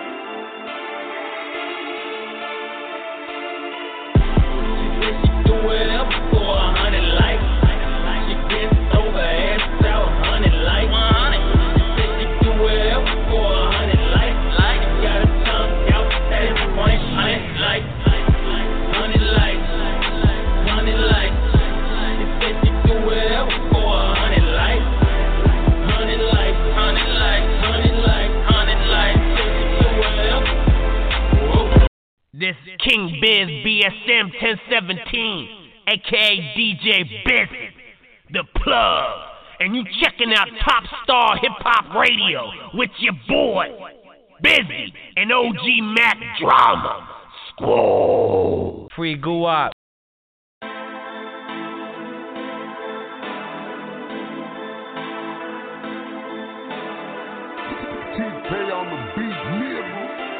She said she do whatever for a hundred likes. She gets over ass out, hundred likes. She said she do whatever for a hundred likes. She got her tongue out at his point, hundred likes. Hundred likes, hundred likes. She said she do whatever for a hundred likes. Hundred likes, hundred likes, hundred likes, hundred likes. She said she do whatever. Whoa. This King Biz B S M ten seventeen, aka D J Biz, the plug, and you checking out Top Star Hip Hop Radio with your boy Busy and O G Mac Drama. Squall. Free Guap. T-Pay on the beat, nigga.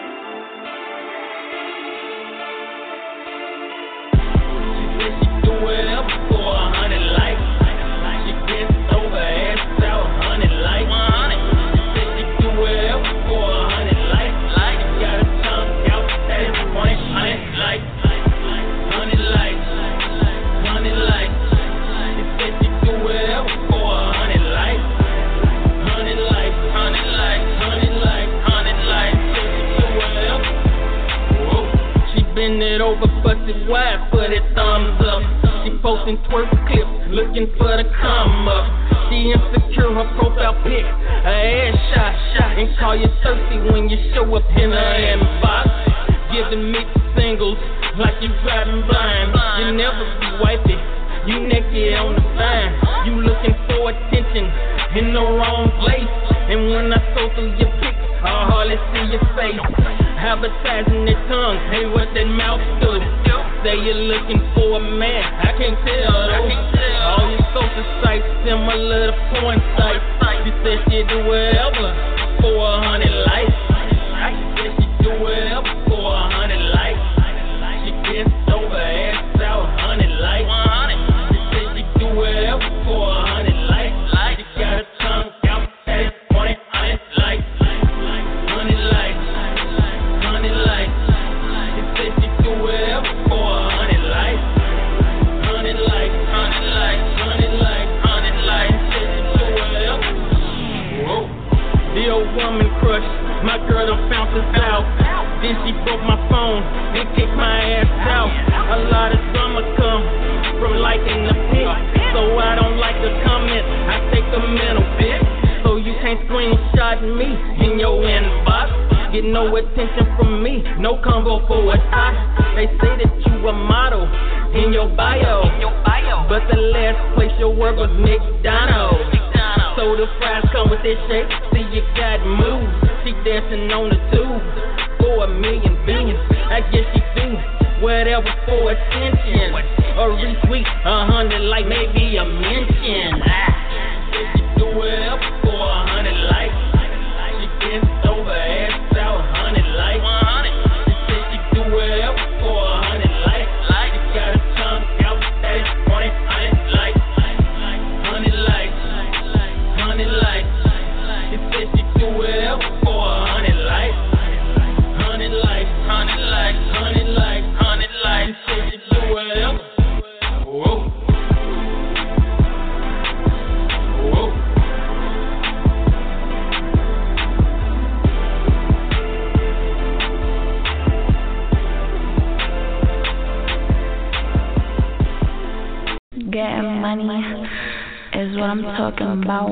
She said she do whatever for a hundred likes. She gets over ass out, hundred likes. She said she do whatever for a hundred likes. She got her tongue out at his point, hundred likes. Hundred likes, hundred likes. She said she do whatever for a hundred likes. Hundred likes, hundred likes, hundred likes, hundred likes. She said she do whatever. Whoa. She bend it over, bust it wide, put it thumbs up. She posting twerk clips, looking for the come up. She insecure, her profile pic, her ass shot, shot. And call you thirsty when you show up in her inbox. Giving me singles like you driving blind. You never be wifey, you naked on the vine. You looking for attention in the wrong place. And when I scroll through your pics, I hardly see your face. Advertising their tongue, hey, what that mouth do? Say you're looking for a man, I can't tell though. All your social sites similar to porn sites. She said she'd do whatever for a hundred likes. She said she'd do whatever for a hundred likes. She gets over ass out, hundred likes. She said she'd do whatever for a hundred likes. She got her tongue out at his point, hundred likes. Hundred likes, hundred likes. She said she'd do whatever for a hundred likes. Hundred likes, hundred likes, hundred likes, hundred likes. She said she'd do whatever. Whoa. The old woman crush, my girl done found this out. Then she broke my phone and kicked my ass out. A lot of drama come from liking the pic, so I don't like the comment. I take a mental bit, so you can't screenshot me in your inbox. Get no attention from me, no combo for a top. They say that you a model in your bio, but the last place you work was McDonald's. So the fries come with that shake, see you got moves. She dancing on the tube for a million billion. I guess she do whatever for attention. A retweet, a hundred like maybe a mention. Ah. She do whatever for a hundred likes. She gets over ass out, hundred likes. She said she do whatever for a hundred likes. She got her tongue out at his point, hundred likes. Hundred likes, hundred likes. She said she do whatever for a hundred likes. Hundred likes, hundred likes, hundred likes, hundred likes. She said she do whatever. Whoa. Whoa. Getting money is what I'm talking about.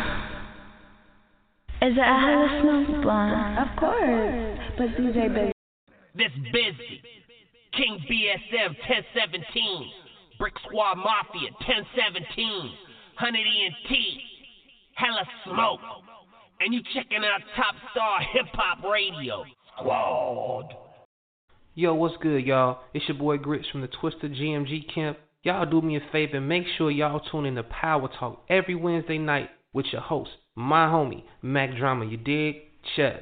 Is it a hella Snoop Blunt? Of course. But D J Busy. This Busy, King B S M ten seventeen, Brick Squad Mafia ten seventeen, Honey E and T, hella smoke, and you checking out Top Star Hip Hop Radio. Squad. Yo, what's good, y'all? It's your boy Grits from the Twister G M G Camp. Y'all do me a favor and make sure y'all tune in to Power Talk every Wednesday night with your host, my homie, Mac Drama. You dig? Church.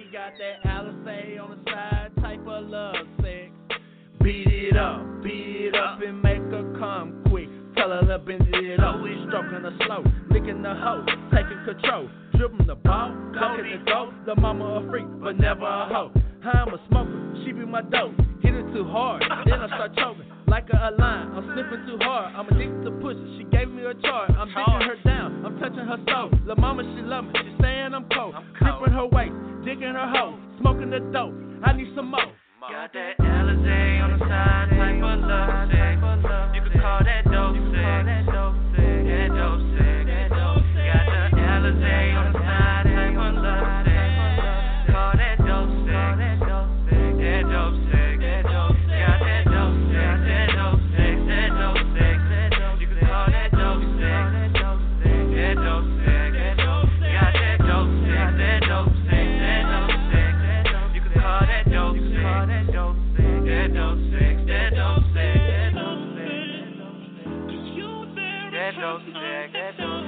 got that Alizé on the side, type of love sex. Beat it up, beat it up and make her come quick. Tell her to bend it up, stroking her slow, licking the hoe, taking control. Dribbling the ball, looking the go. The mama a freak, but never a hoe. I'm a smoker, she be my dope. Hit it too hard, then I start choking. Like a line, I'm sniffing too hard. I'm addicted to pussy, she gave me a charge. I'm digging her down, I'm touching her soul. La mama, she love me, she saying I'm cold. Gripping her waist, digging her hoe, smoking the dope. I need some more. Got that Alizé on the side, type of love sex. You could call that dope sex. That dope sex. Got the Alizé on the side, type of love sex. Call that dope sex. That dope sex. Got that dope sex. That dope sex. That dope sex. You could call that dope sex. That dope sex. Got that dope sex. That dope sex. That dope sex. You could call that dope sex. That dope sex, that dope sex, that dope sex, that dope sex, that dope sex, that dope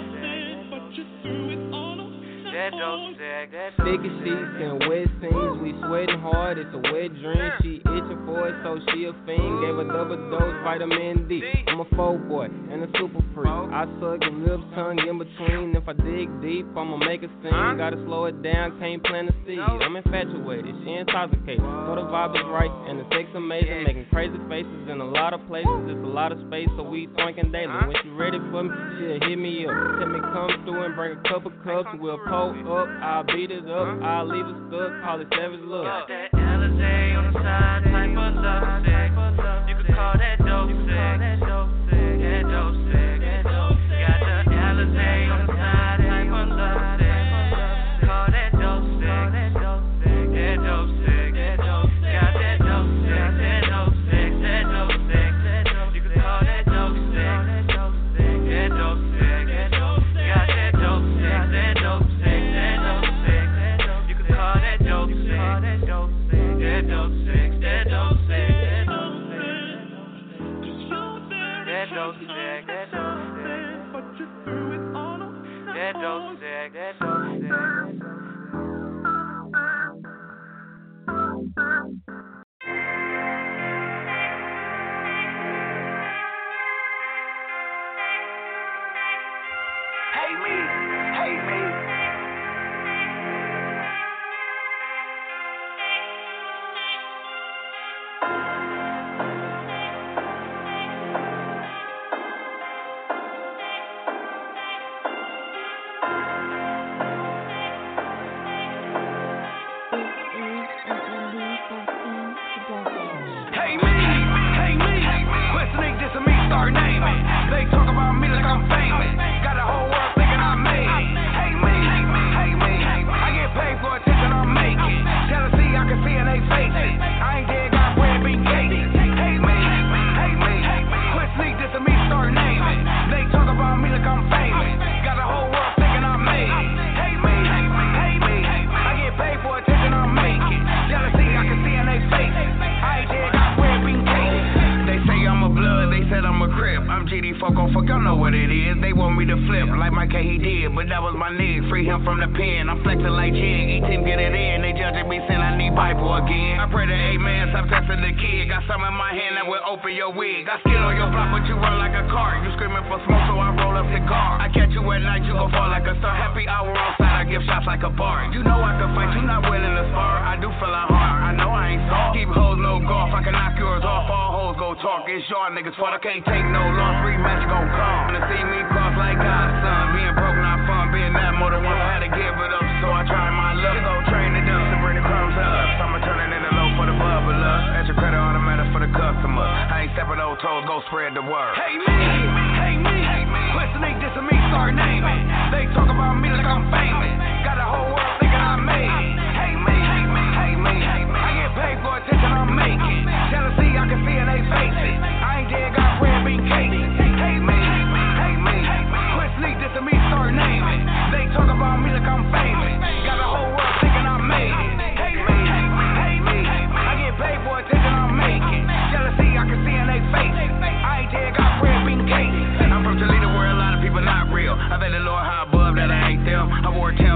sex, that Sticky sheets and wet scenes, we sweating hard, it's a wet dream. She itching for it, so she a fiend. Gave a double dose, vitamin D. I'm a folk boy and a super freak. I suck your lips, tongue in between. If I dig deep, I'ma make a scene. Gotta slow it down, can't plant a seed. I'm infatuated, she intoxicated. So the vibe is right and the sex amazing. Making crazy faces in a lot of places. It's a lot of space, so we thinking daily. When she ready for me, she'll hit me up. Tell me come through and bring a couple cups. We'll pull up, I'll beat it up, I'll leave it stuck, call it savage love. Got that Alizé on the side, type of love sex. You could call that dope sex. That dope sex. That dope sex. Got the Alizé on the side, type of love sex. Call that dope sex. That dope sex. That dope sex. Got that dope sex. That dope sex. That dope sex. You could call that dope sex. That dope sex. That dope sex. Got that dope sex. That dope sex. That dope sex. You could call that dope sex. That dope sex. That dope sex. That dope sex. That dope sex. That dope sex. But you threw it on them. That dope sex. That dope sex. Hey me, hey me. Hey me, hey me. Quest Sneak, this and me start naming. They talk about me like I'm famous. Got the whole world thinking I made it. Hey me, hey me. I get paid for attention I'm making. Jealousy I can see in they faces. I ain't dead, got bread, big cases. Hey me, hey me. Quest Sneak, this and me start naming. They talk about me like I'm famous. Got the whole world thinking I made it. Hey me, hey me. I get paid for attention I'm making. Jealousy I can see in they faces. I ain't dead, got bread, big cases. They say I'm a blood, they said I'm a crip. I'm G D fuck on fuck, y'all know what it is. They want me to flip like my K he did, but that was my nigga. Free him from the pen, I'm flexing like Jig. Each team get it in, they judging me saying I need Bible again. I pray to amen, stop testing the kid. Got some in my hand that will open your wig. Got skin on your block, but you run like a cart. You screaming for smoke, so I roll up cigar. I catch you at night, you gon' fall like a star. Happy hour outside, I give shots like a bar. You know I can fight, you not willing to spar. I do feel like hard, I know I ain't soft. Keep hoes no golf, I can knock yours off. All hoes go talk, it's y'all niggas fault. I can't take no loss, rematch gon' come. Wanna see me cross like Godson. Being broke not fun, being that more than one. I had to give it up, so I tried my luck. You gon' train it up to bring the crumbs up. I'ma turn it in the low for the bubble up. Extra credit automatic for the customer. I ain't stepping no toes, go spread the word. Hey me, hey me, hey me. Quest Sneak, this and me start naming. They talk about me like I'm famous. Got the whole world thinking I made it. Hey me, hey me, hey me. I get paid for attention I'm making. Jealousy I can see in they faces. I ain't dead, got bread, big cases. Hey me, hey me. Quest Sneak, this and me start naming. They talk about me like I'm famous. Got the whole world thinking I made it. Hey me, hey me. I get paid for attention I'm making. Jealousy I can see in they faces. I ain't dead, got bread, big cases. I'm from Toledo where a lot of people not real. I thank the Lord how above that I ain't them. I wore Tim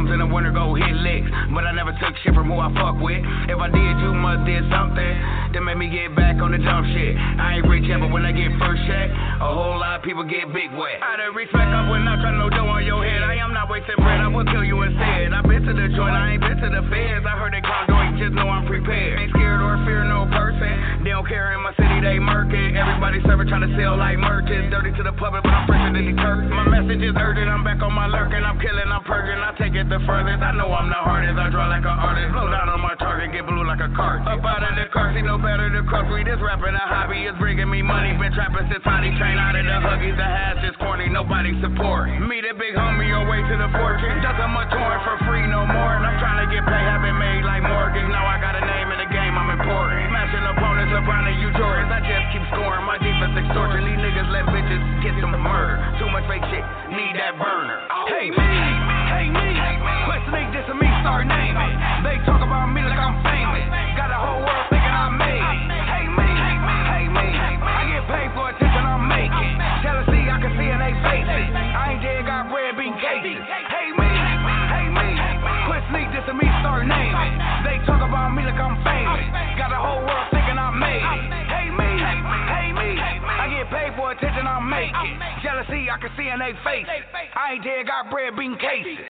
drums in the winter go hit licks. But I never took shit from who I fuck with. If I did, you must did something that made me get back on the dumb shit. I ain't rich yet, but when I get first check, a whole lot of people get big wet. Out of respect, I would not try no dough on your head. I am not wasting bread, I will kill you instead. I've been to the joint, I ain't been to the feds. I heard they call doing, just know I'm prepared. Ain't scared or fear no person. They don't care in my city, they murking. Everybody serving trying to sell like merchants. Dirty to the public, but I'm fresher than the Turks. My message is urgent, I'm back on my lurking. I'm killing, I'm purging, I take it the furthest. I know I'm the hardest, I draw like an artist. Blow down on my target, get blue like a cart. Up out of the car, see no better than crust. We this rapping a hobby, it's bringing me money. Been trapping since Tiny Train out of the Huggies. The hash is corny, nobody support. Me the big homie, your way to the fortune. Doesn't much torn for free no more. And I'm trying to get paid, have been made like Morgan. Now I got a name in the game, I'm important. Smashing opponents, LeBron and you Jordans. I just keep scoring, my defense extortion. These niggas let bitches get them murder. Too much fake shit, need that burner. Hey me, hey me, Quest League, this and me, start naming. They talk about me like I'm famous. Got the whole world thinking I made it. Hey me, hey me, I get paid for attention I'm making. Jealousy, I can see in they faces. I ain't dead, got red bean cases. Hey me, hey me, Quest League, this and me, start naming. They talk about me like I'm famous. Got the whole world thinking I made it. Hey me, hey me, I get paid for attention I'm making. Jealousy, I can see in they faces. I ain't dead, got red bean cases.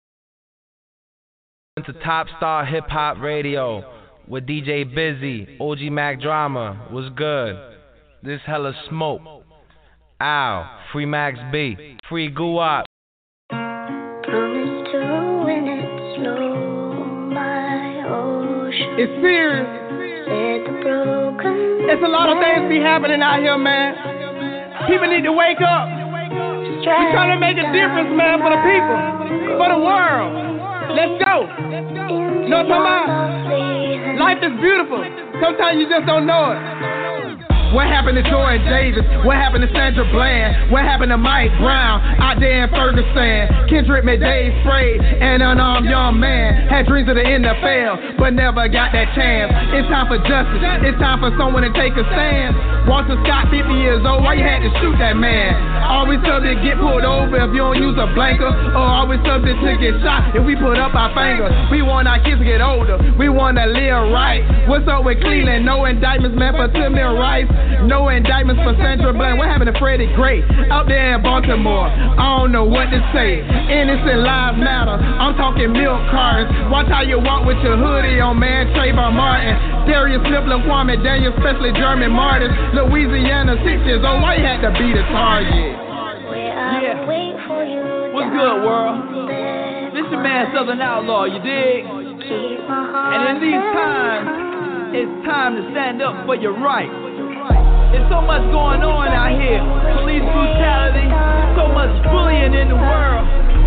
To Top Star Hip Hop Radio with D J Busy, O G Mac Drama. Was good. This hella smoke. Ow. Free Max B. Free Guap. Promise to win it slow, my ocean. It's serious. Said the broken. It's a lot of things be happening out here, man. People need to wake up. We're trying to make a difference, man, for the people, for the world. Let's go. You know what I'm talking about? Life is beautiful. Sometimes you just don't know it. What happened to Jordan Davis? What happened to Sandra Bland? What happened to Mike Brown out there in Ferguson? Kendrick McDade sprayed an unarmed young man. Had dreams of the N F L, but never got that chance. It's time for justice. It's time for someone to take a stand. Walter Scott, fifty years old, why you had to shoot that man? Always subject to get pulled over if you don't use a blanket, or always subject to get shot if we put up our fingers. We want our kids to get older. We want to live right. What's up with Cleveland? No indictments, man, for Tamir Rice. No indictments for Sandra Bland. What happened to Freddie Gray out there in Baltimore? I don't know what to say. Innocent lives matter. I'm talking milk cartons. Watch how you walk with your hoodie on, man. Trayvon Martin, Darius Smith, Laquan Daniel, especially German Martin. Louisiana, six years old. Why you had to be the target? Yeah. What's good, world? This your man Southern Outlaw, you dig? And in these times, it's time to stand up for your rights. There's so much going on out here. Police brutality, so much bullying in the world.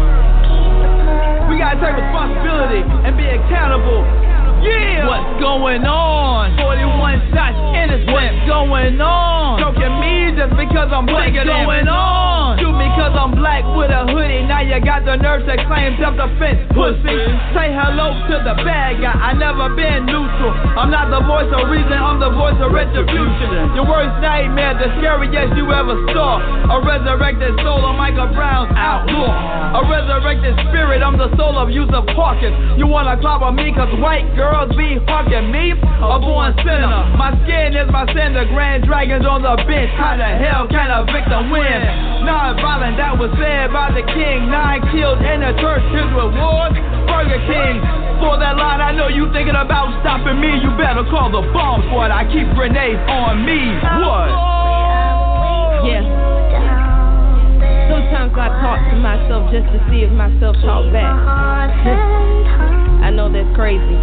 We gotta take responsibility and be accountable. Yeah! What's going on? forty-one shots innocent. What's going on? Joking me just because I'm black. What's going on? Shoot me cause I'm black with a hoodie. Now you got the nerve to claim self-defense, pussy. Say hello to the bad guy. I never been neutral. I'm not the voice of reason, I'm the voice of retribution. Your worst nightmare, the scariest you ever saw. A resurrected soul of Michael Brown's outlaw. A resurrected spirit, I'm the soul of Yusuf Hawkins. You wanna clobber me cause white girls be hawking me? A born sinner. My skin is my sin, the grand dragons on the bench. How the hell can a victim win? Non-violent, that was said by the king. Nine killed in the church, his reward, Burger King. For that line, I know you thinking about stopping me. You better call the bomb squad. I keep grenades on me. What? Yeah. Sometimes I talk to myself just to see if myself talk back. I know that's crazy.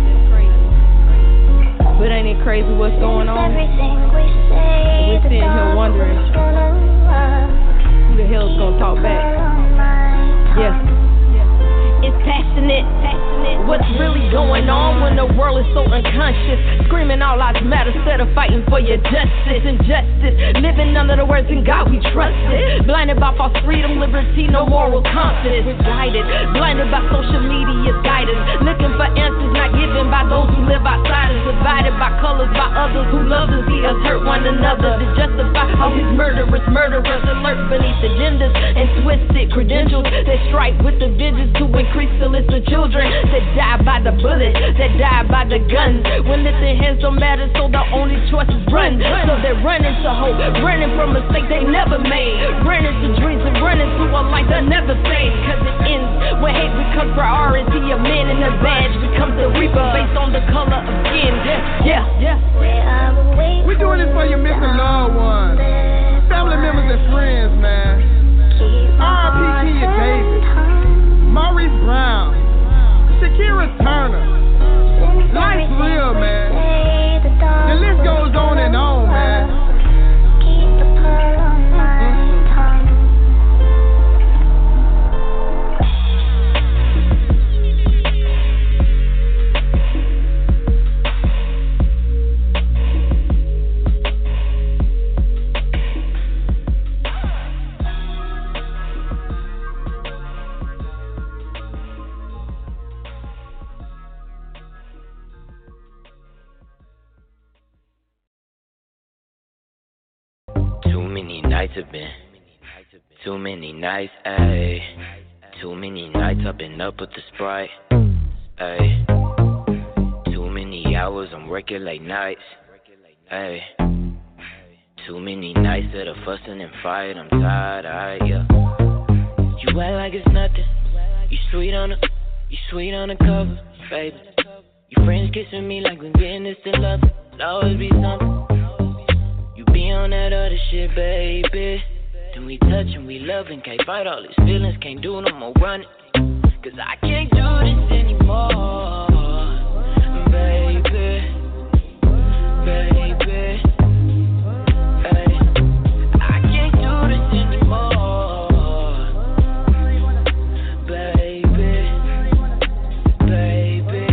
But ain't it crazy what's going on? We're sitting here wondering who the hell's gonna talk back. Yes. It's passionate. What's really going on when the world is so unconscious? Screaming all lives matter instead of fighting for your justice. Injustice, living under the words in God we trusted. Blinded by false freedom, liberty, no moral compass. We're guided, blinded by social media's guidance. Looking for answers not given by those who live outside us. Divided by colors by others who love to see us hurt one another. To justify all these murderers, murderers that lurk beneath agendas and twisted credentials that strike with the digits to increase the list of children that die by the bullets, that die by the guns. When lifting hands don't matter, so the only choice is run. So they're running to hope, running from mistakes they never made, running to dreams and running to a life they'll never fade. Cause it ends where hate becomes priority. A man in a badge becomes the reaper based on the color of skin. Yeah, yeah, yeah. We doing this for your missing loved ones, family members and friends, man. R I P Kenya Davis, Maurice Brown, Shakira Turner. Life's real, man. The list goes on and on, man. Nights have been too many nights, ayy. Too many nights I've been up with the Sprite, ayy. Too many hours I'm working late nights, ayy. Too many nights that are fussing and fight. I'm tired, ayy, yeah. You act like it's nothing. You sweet on the, you sweet on the cover, baby. Your friends kissing me like we getting this to love. It'll always be something. Be on that other shit, baby. Then we touch and we love and can't fight all these feelings. Can't do no more running. Cause I can't do this anymore, baby, baby. Hey. I can't do this anymore, baby, baby.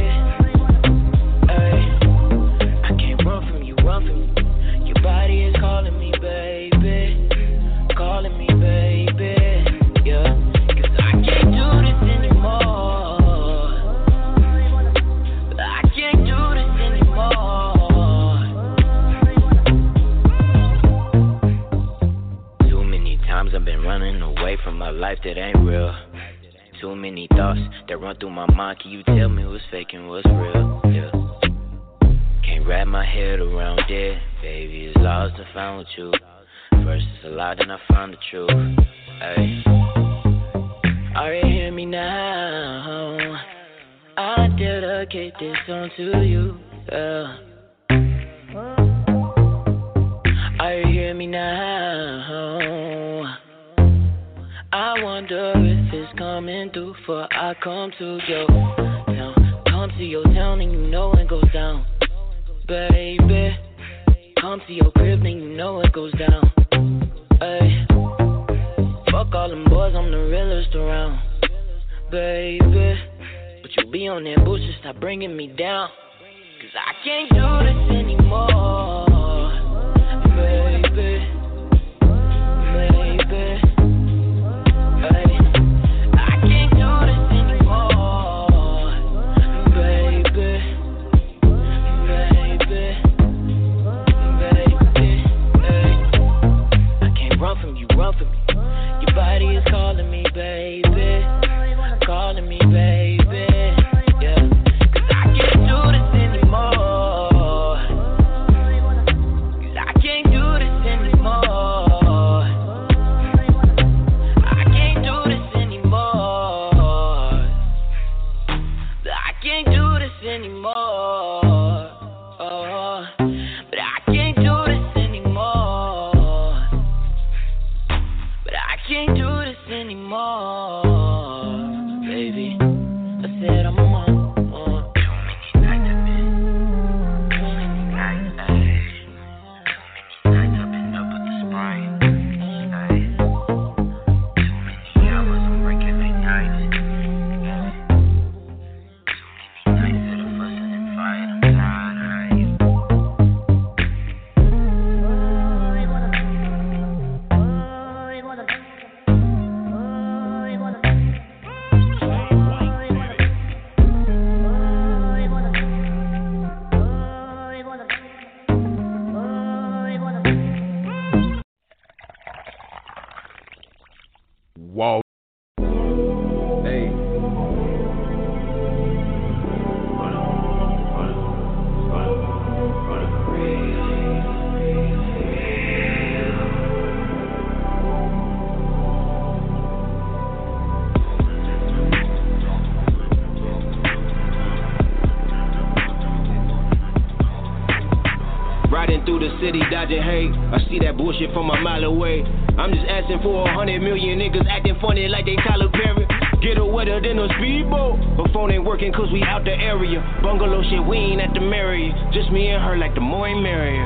Hey. I can't run from you, run from you. Body is calling me, baby, calling me, baby, yeah. Cause I can't do this anymore. I can't do this anymore. Too many times I've been running away from my life that ain't real. Too many thoughts that run through my mind. Can you tell me what's fake and what's real? Yeah. Can't wrap my head around it. Baby, it's lost and found with you. First it's a lie, then I found the truth. Ay. Are you hear me now? I dedicate this song to you. Yeah. Are you hear me now? I wonder if it's coming through before I come to your town. Come to your town and you know it goes down, baby. Come to your crib and you know it goes down. Ay. Fuck all them boys, I'm the realest around, baby. But you be on that bullshit, stop bringing me down. Cause I can't do this anymore, baby, baby. Ay. I can't do this anymore, baby, baby. Run from you, run from me. Your body is calling me, baby, calling me, baby, yeah. Cause I can't do this anymore. Cause I can't do this anymore. I can't do this anymore. I can't do this anymore. Oh, but I can't do this anymore. Can't do this anymore, baby. I said I'm on. on. Too many nights I've been, too many nights, ay. Too many nights I've been up with the Sprite, ay. Too many hours I'm working late nights, ay. Too many nights that I'm fussing and fighting. the city dodging hate. I see that bullshit from a mile away. I'm just asking for a hundred million niggas acting funny like they Tyler Perry. Get her wetter than a speedboat. Her phone ain't working cause we out the area. Bungalow shit, we ain't at the Marriott. Just me and her like the more ain't merrier.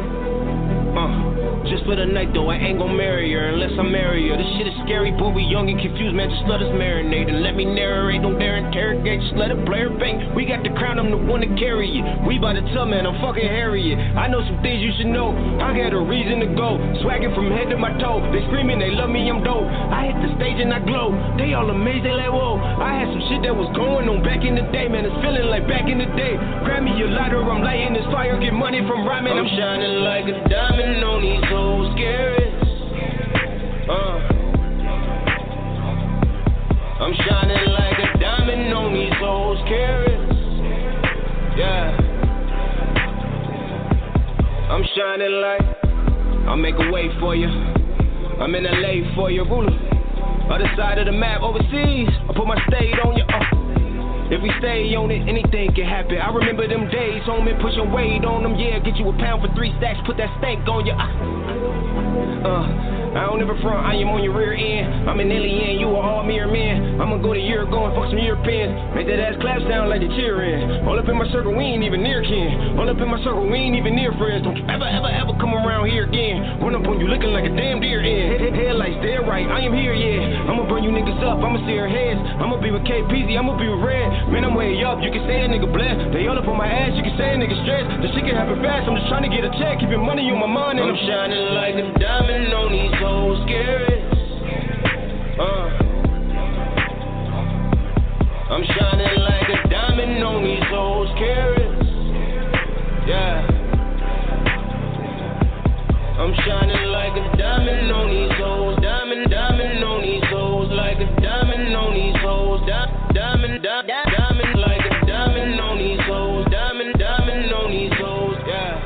Uh, just for the night though, I ain't gon' marry her unless I marry her. This shit is scary, boy, we young and confused, man, just let us marinate. And let me narrate, don't dare interrogate, just let a player bang. We got the crown, I'm the one to carry it. We bout to tell, man, I'm fucking Harriet. I know some things you should know, I got a reason to go. Swagging from head to my toe, they screaming, they love me, I'm dope. I hit the stage and I glow, they all amazed, they like, whoa. I had some shit that was going on back in the day, man, it's feeling like back in the day. Grab me a lighter, I'm lighting this fire, get money from rhyming. I'm shining like a diamond on these hoes, scary. Uh, I'm shining like a diamond on these hoes, carrots. Yeah. I'm shining like I'll make a way for you. I'm in L A for you, ruler. Other side of the map, overseas. I put my state on you. Uh. If we stay on it, anything can happen. I remember them days, homie, pushing weight on them. Yeah, get you a pound for three stacks, put that stank on you. Uh. I don't ever front, I am on your rear end. I'm an alien, you are all mere men. I'ma go to Uruguay and fuck some Europeans. Make that ass clap sound like they cheering. All up in my circle, we ain't even near kin. All up in my circle, we ain't even near friends. Don't you ever, ever, ever come around here again. Run up on you looking like a damn deer in. Head, headlights, they're right, I am here, yeah. I'ma burn you niggas up, I'ma see your heads. I'ma be with K P Z, I'ma be with Red. Man, I'm way up, you can say a nigga blessed. They all up on my ass, you can say a nigga stressed. The shit can happen fast, I'm just trying to get a check. Keeping money on my mind and I'm shining like a diamond on these hoes, scary. Uh, I'm shining like a diamond on these hoes, carrots. Yeah. I'm shining like a diamond on these hoes, diamond, diamond on these hoes, like a diamond on these hoes, Di- diamond, di- diamond, like a diamond on these hoes, diamond, diamond on these hoes, yeah.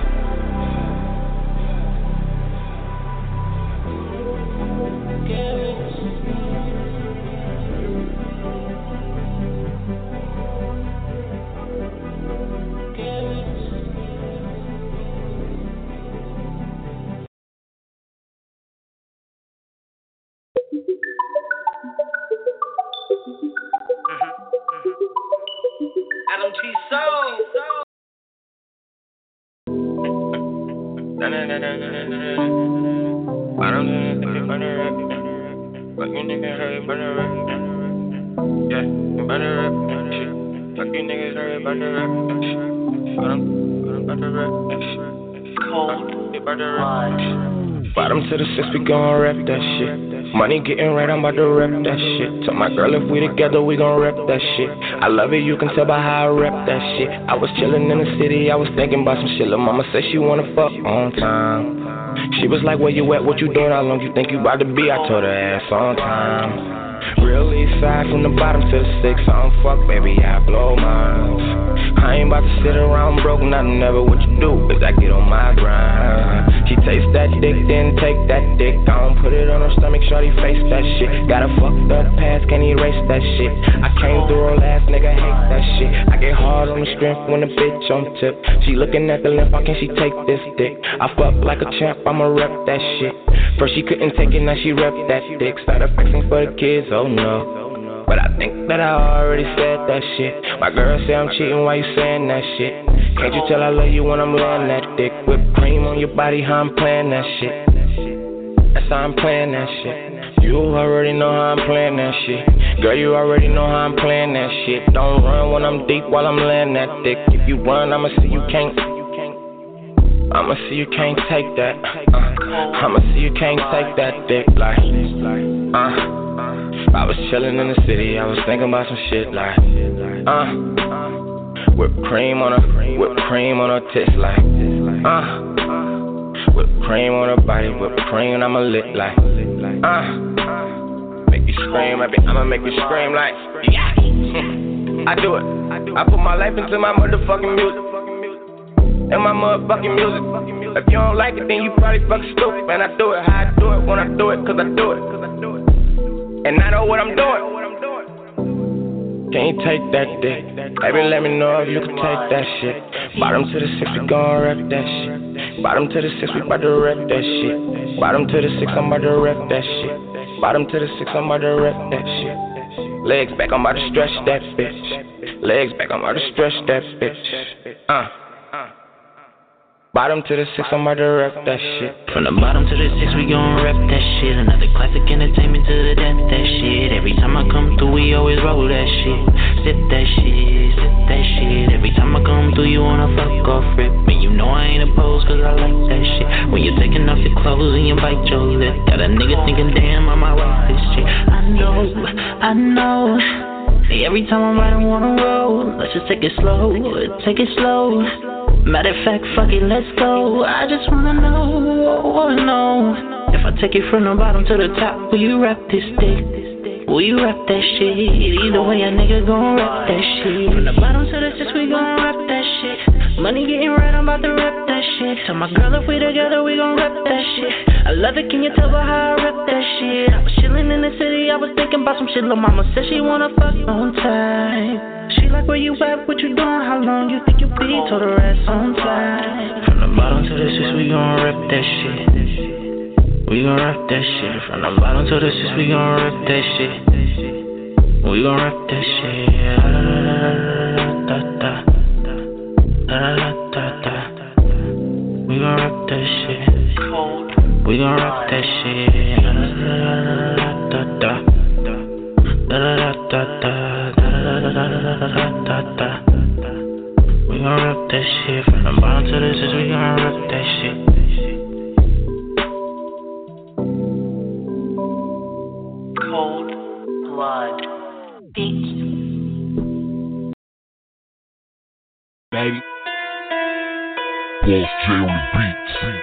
Adam G Soul. Na na na na na na. Bottom nigga burner up, fuck you niggas hurry burner up, yeah, burner up, fuck you niggas hurry burner up, bottom, bottom burner up, cold, burner up. Bottom to the six, we gon' rep that shit. Money getting right, I'm about to rep that shit. Tell my girl if we together, we gon' rep that shit. I love it, you can tell by how I rep that shit. I was chillin' in the city, I was thinking about some shit. Lil' mama said she wanna fuck on time. She was like, where you at, what you doing, how long you think you about to be? I told her ass on time. Real east side from the bottom to the six, I don't fuck, baby, I blow minds. I ain't about to sit around broke, nothing, never what you do, is I get on my grind. She taste that dick, then take that dick. I don't put it on her stomach, shorty face that shit. Got a fucked up past, can't erase that shit. I came through her last, nigga, hate that shit. I get hard on the strength when the bitch on tip. She looking at the limp, how can she take this dick? I fuck like a champ, I'ma rep that shit. First she couldn't take it, now she rep that dick. Side effects ain't for the kids, oh no. But I think that I already said that shit. My girl say I'm cheating, why you saying that shit? Can't you tell I love you when I'm laying that dick? Whipped cream on your body, how I'm playing that shit. That's how I'm playing that shit. You already know how I'm playing that shit. Girl, you already know how I'm playing that shit. Don't run when I'm deep while I'm laying that dick. If you run, I'ma see you can't. I'ma see you can't take that. Uh, I'ma see you can't take that dick. Like, uh. I was chillin' in the city, I was thinking about some shit like, uh, whipped cream on her, whipped cream on her tits like, uh, whipped cream on her body, whipped cream, I'ma lit like, uh, make you scream, I'ma make you scream like, yeah, I do it, I put my life into my motherfucking music, and my motherfucking music. If you don't like it, then you probably fucking stupid, man. I do it how I do it, when I do it, cause I do it. And I know what I'm doing. Can you take that dick? Baby, let me know if you can take that shit. Bottom to the six, we gon' rep that shit. Bottom to the six, we bout to wreck that shit. Bottom to the six, I'm about to wreck that shit. Bottom to the six, I'm about to wreck that shit. Legs back, I'm about to stretch that bitch. Legs back, I'm about to stretch that bitch. Uh. Bottom to the six, I'm about to rep that shit. From the bottom to the six, we gon' rep that shit. Another classic entertainment to the death, that shit. Every time I come through, we always roll that shit. Sip that shit, sip that shit. Every time I come through, you wanna fuck off rip. And you know I ain't opposed, cause I like that shit. When you're taking off your clothes and you bite your lip, got a nigga thinking, damn, I might like this shit. I know, I know. Every time I'm riding, wanna roll. Let's just take it slow, take it slow. Matter of fact, fuck it, let's go. I just wanna know, oh no. If I take it from the bottom to the top, will you rap this dick? Will you rap that shit? Either way, a nigga gon' rap that shit. From the bottom to the six, we gon' rap that shit. Money getting right, I'm about to rap that shit. Tell my girl if we together, we gon' rap that shit. I love it, can you tell her how I rap that shit? I was chillin' in the city, I was thinking about some shit. Lil' mama said she wanna fuck on time. She like, where you at, what you doing, how long you think you be? Told her ass on time. From the bottom to the six, we gon' rip that shit. We gon' rip that shit. From the bottom to the six, we gon' rip that shit. We gon' rip that shit. Da da da da da. We gon' rip that shit. We gon' rip that shit. Da da da da da da da. Da, da, da, da, da. We gon' rip that shit. From the bottom to the six, we gon' rip that shit. Cold blood beats. Baby. Wolf J on the beats.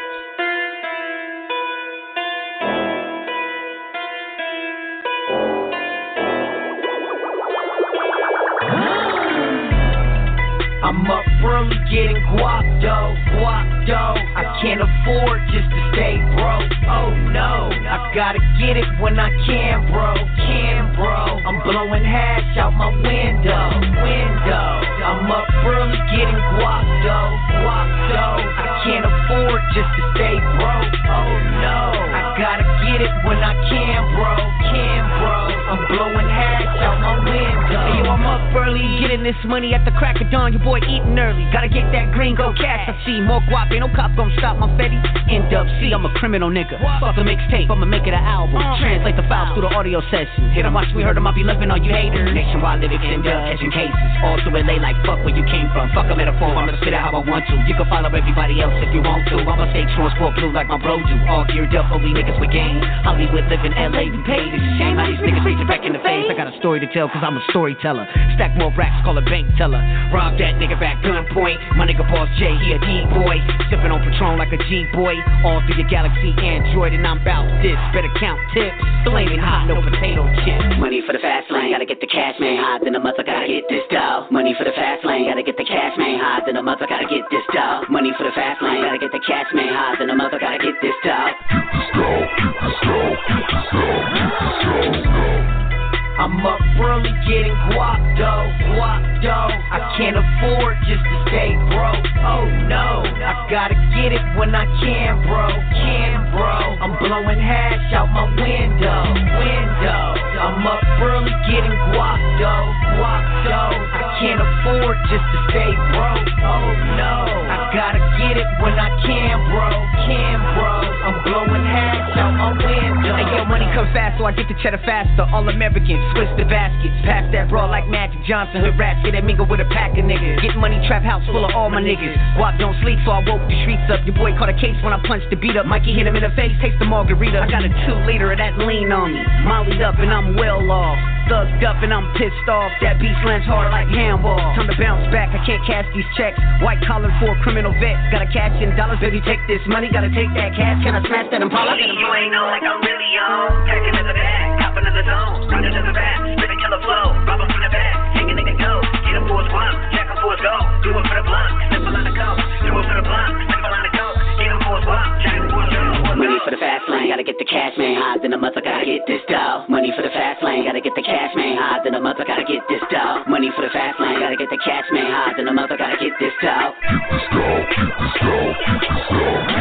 I'm up early getting guap dough, guap dough. I can't afford just to stay broke. Oh no, I gotta get it when I can, bro, can, bro. I'm blowing hash out my window, window. I'm up early getting guap dough, guap dough. I can't afford just to stay broke. Oh no, I gotta get it when I can, bro, can, bro. I'm blowing hash out my window. Hey yo, I'm up early getting this money at the crack of dawn. Your boy eating early, gotta get that green, go cash. I see more guap, ain't no cop gon' stop my fetty. End up C, I'm a criminal nigga. Fuck the mixtape, I'ma make it an album. Translate the files through the audio session. Hit 'em, watch me, heard 'em, I be loving all you haters. Nationwide lyrics end up catching cases. All through L A like fuck where you came from. Fuck a metaphor, I'ma spit it how I want to. You can follow everybody else if you want to. I'ma stay transport blue like my bro do. All geared up, only niggas with game. Hollywood living L A, we paid. It's a shame how these niggas reach back in the face. I got a story to tell cause I'm a storyteller. Stack more racks, call a bank teller. Rob that nigga back gunpoint. My nigga boss J, he a D-boy. Sipping on Patron like a G-boy. All through your Galaxy Android and I'm bout this. Better count tips. Flaming hot, no potato chips. Money for the fast lane, gotta get the cash, man. High than a mother, gotta get this dough. Money for the fast lane, gotta get the cash, man. High than a mother, gotta get this dough. Money for the fast lane, gotta get the cash, man. High than a mother, gotta get this dough. Get this dough, get this dough, get this dough, get this dough. I'm up early getting guap dough, guap dough. I can't afford just to stay broke. Oh no, I gotta get it when I can, bro, can, bro. I'm blowing hash out my window, window. I'm up early getting guap dough, guap dough. I can't afford just to stay broke. Oh no, I gotta get it when I can, bro, can, bro. I'm blowing hash out my window. Hey yo, money comes fast, so I get the cheddar faster. All Americans. Switch the baskets, pass that raw like Magic Johnson. Hood rats get that mingle with a pack of niggas. Get money, trap house full of all my niggas. Guap don't sleep, so I woke the streets up. Your boy caught a case when I punched the beat up. Mikey hit him in the face, taste the margarita. I got a two liter of that lean on me. Mollied up and I'm well off. Thugged up and I'm pissed off. That beat slams hard like handball. Time to bounce back, I can't cash these checks. White collar for a criminal vet. Gotta cash in dollars, baby, take this money. Gotta take that cash, can I smash that Impala? You ain't know like I'm really on. Packing in the bag, copping in the zone. Running to the back. Killer flow, rob him from the back, hang a nigga go, get him for his blunt, jack him for his go, do it for the blunt, slip a line of coke, do it for the blunt, slip a line of coke, get him for his blunt, jack him for his go. Money for the fast lane, gotta get the cash, man. High than a mother, gotta get this dough. Money for the fast lane, gotta get the cash, man. High than a mother, gotta get this dough. Money for the fast lane, gotta get the cash, man. High than a mother, gotta get this dough. Get this dough, get this dough, get this dough.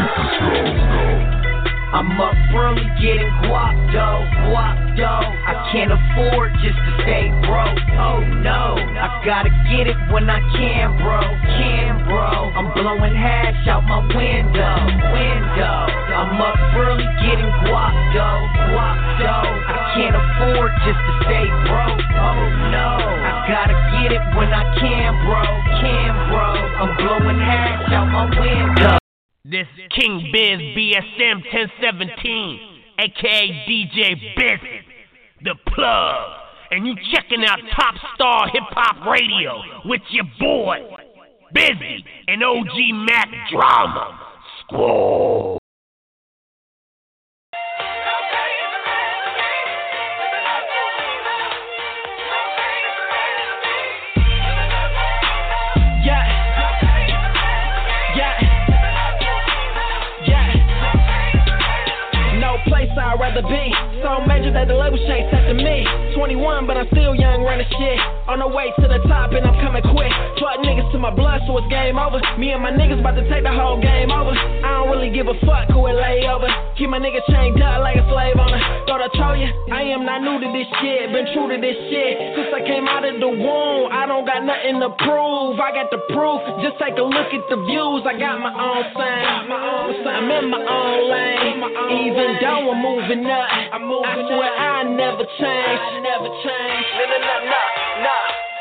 I'm up early getting guap dough, guap dough. I can't afford just to stay broke. Oh no, I gotta get it when I can, bro, can, bro. I'm blowing hash out my window, window. I'm up early getting guap dough, guap dough. I can't afford just to stay broke. Oh no, I gotta get it when I can, bro, can, bro. I'm blowing hash out my window. This King Biz B S M ten seventeen, aka D J Biz, the plug, and you checking out Top Star Hip Hop Radio with your boy Busy and O G Mac Drama. Squall. I'd rather be so major that the label chase after me. twenty-one, but I'm still young, running shit. On the way to the top, and I'm coming quick. Fuck niggas to my blood, so it's game over. Me and my niggas about to take the whole game over. I don't really give a fuck who it lay over. Keep my nigga chained up like a slave owner. Thought I told you, I am not new to this shit. Been true to this shit since I came out of the womb. I don't got nothing to prove. I got the proof. Just take a look at the views. I got my own sign. I'm in my own lane. Even though I'm moving up, I swear I never change. I never change. No, no, no, no, no.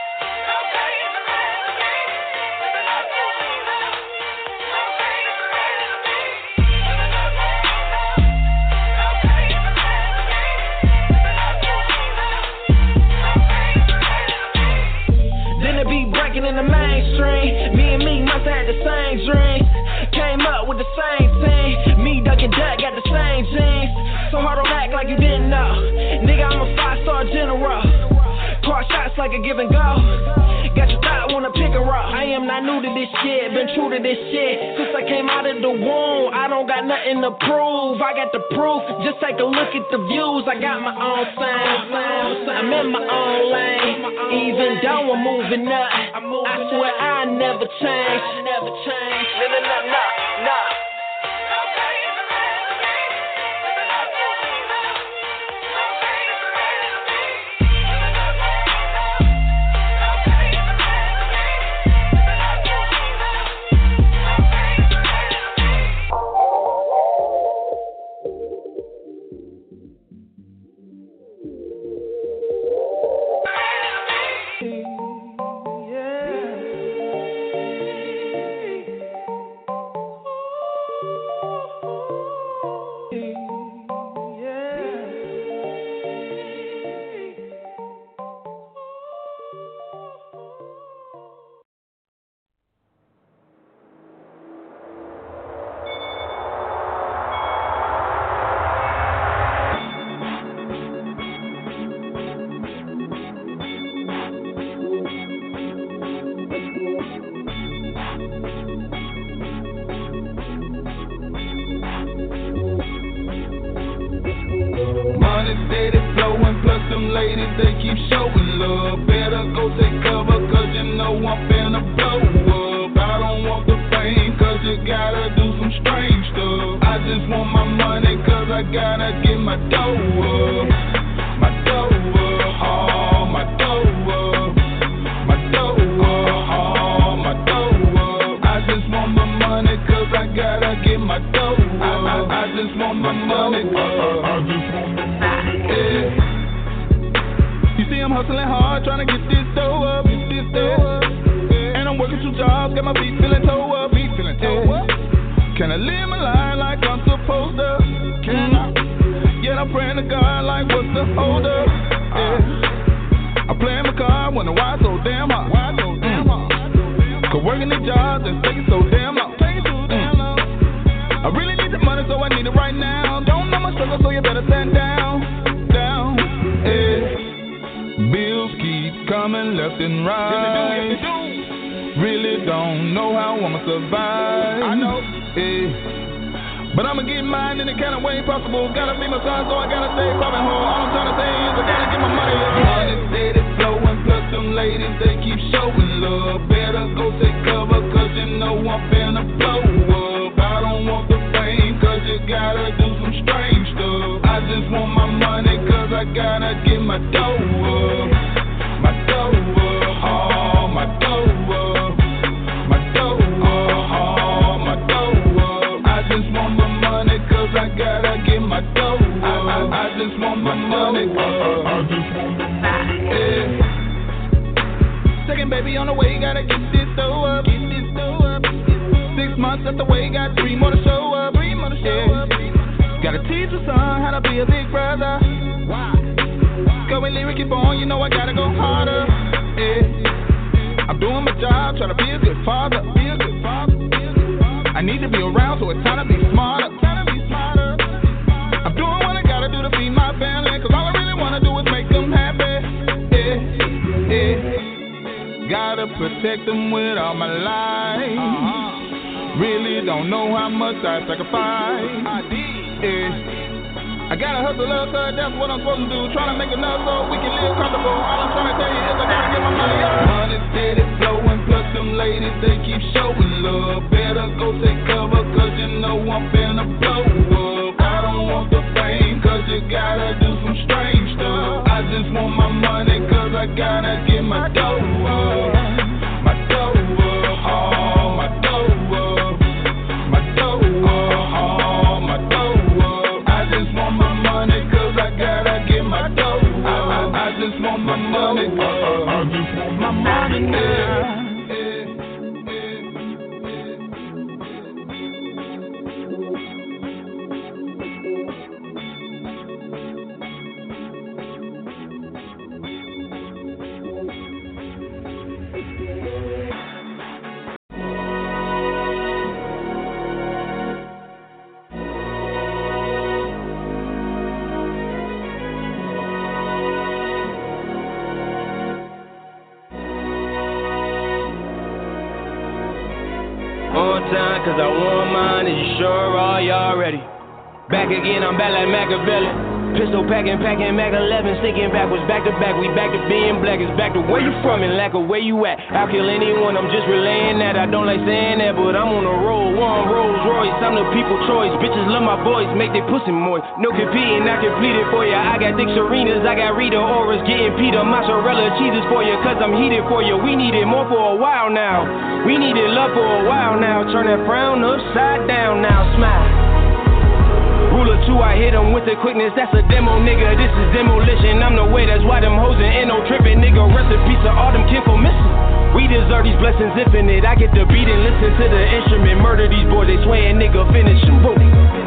Then it be breaking in the mainstream. Me and me must have had the same dreams. Came up with the same thing. Me, Duck and Duck got the same genes. So hard on act like you didn't know. Nigga, I'm a five-star general. Car shots like a give and go. Got your thought, wanna pick a rock. I am not new to this shit, been true to this shit since I came out of the womb. I don't got nothing to prove. I got the proof. Just take a look at the views. I got my own sound. I'm in my own lane. Even though I'm moving up, I swear I never change. Never change. No, no, no, no, no. Gotta do some gotta get my dough up. My dough up, oh, my dough up. My dough up, oh, my dough up. I just want my money cause I gotta get my dough up. I, I, I just want my money, uh, I just want my money, yeah. Second baby on the way, gotta get this dough up. Get this dough up. Six months at the way, got three more to show up. Three more to show yeah. up. Gotta teach your son how to be a big brother. Wow. Going lyric keep on, you know I gotta go harder. Yeah. I'm doing my job, trying to be a good father. Be a good father. I need to be around, so it's time to be smarter. Time to be smarter. I'm doing what I gotta do to feed my family, cause all I really wanna do is make them happy. Yeah, yeah. Gotta protect them with all my life. Uh-huh. Really don't know how much I sacrifice. I did. Yeah. I gotta hustle up, cause that's what I'm supposed to do. Trying to make enough so we can live comfortable. All I'm trying to tell you is I gotta get my money up. Money steady flowing, plus them ladies, they keep showing love. Better go take cover, cause you know I'm finna blow up. I don't want the fame, cause you gotta do some strange stuff. I just want my money, cause I gotta get my dough up. My dough up, oh, my dough up. My dough up, oh, my dough up. I just want my money, cause I gotta get my dough up. I, I, I just want my money, uh, I just want my money now. Cause I want mine, and you sure are, y'all ready? Back again, I'm back like Machiavelli. Pistol packing, packing, Mac eleven, sticking backwards, back to back. We back to being black, it's back to where you from and lack of where you at. I'll kill anyone, I'm just relaying that. I don't like saying that, but I'm on a roll. One Rolls Royce, I'm the people choice. Bitches love my boys, make they pussy moist. No competing, I complete it for ya. I got Dick Serenas, I got Rita Oras, getting Peter mozzarella cheeses for ya, cause I'm heated for ya. We needed more for a while now. We needed love for a while now. Turn that frown upside down now, smile. Ruler two, I hit him with the quickness, that's a demo, nigga, this is demolition, I'm the way, that's why them hoes in no trippin', nigga, recipes of all them kinfolk missing. We deserve these blessings infinite, I get the beat and listen to the instrument, murder these boys, they swayin', nigga, finish them, boom.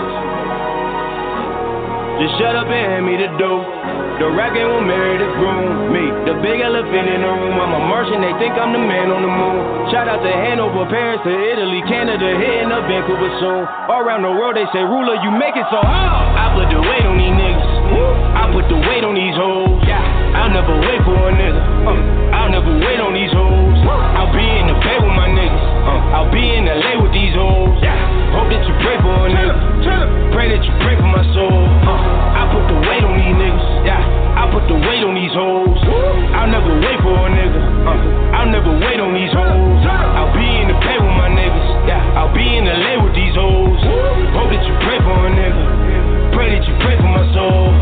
Just shut up and hand me the dough. The racket won't marry the groom. Me, the big elephant in the room. I'm a Martian, they think I'm the man on the moon. Shout out to Hanover, Paris to Italy, Canada, hitting up Vancouver soon. All around the world they say, ruler, you make it so hard. I put the weight on these niggas. I put the weight on these hoes. I'll never wait for a nigga. Uh, I'll never wait on these hoes. I'll be in the bed with my niggas. Uh, I'll be in L A with these hoes. Hope that you pray for a nigga. Pray that you pray for my soul. Uh, I put the weight on these niggas. Yeah, I put the weight on these hoes. I'll never wait for a nigga. Uh, I'll never wait on these hoes. I'll be in the bed with my niggas. Yeah, I'll be in L A with these hoes. Hope that you pray for a nigga. Pray that you pray for my soul.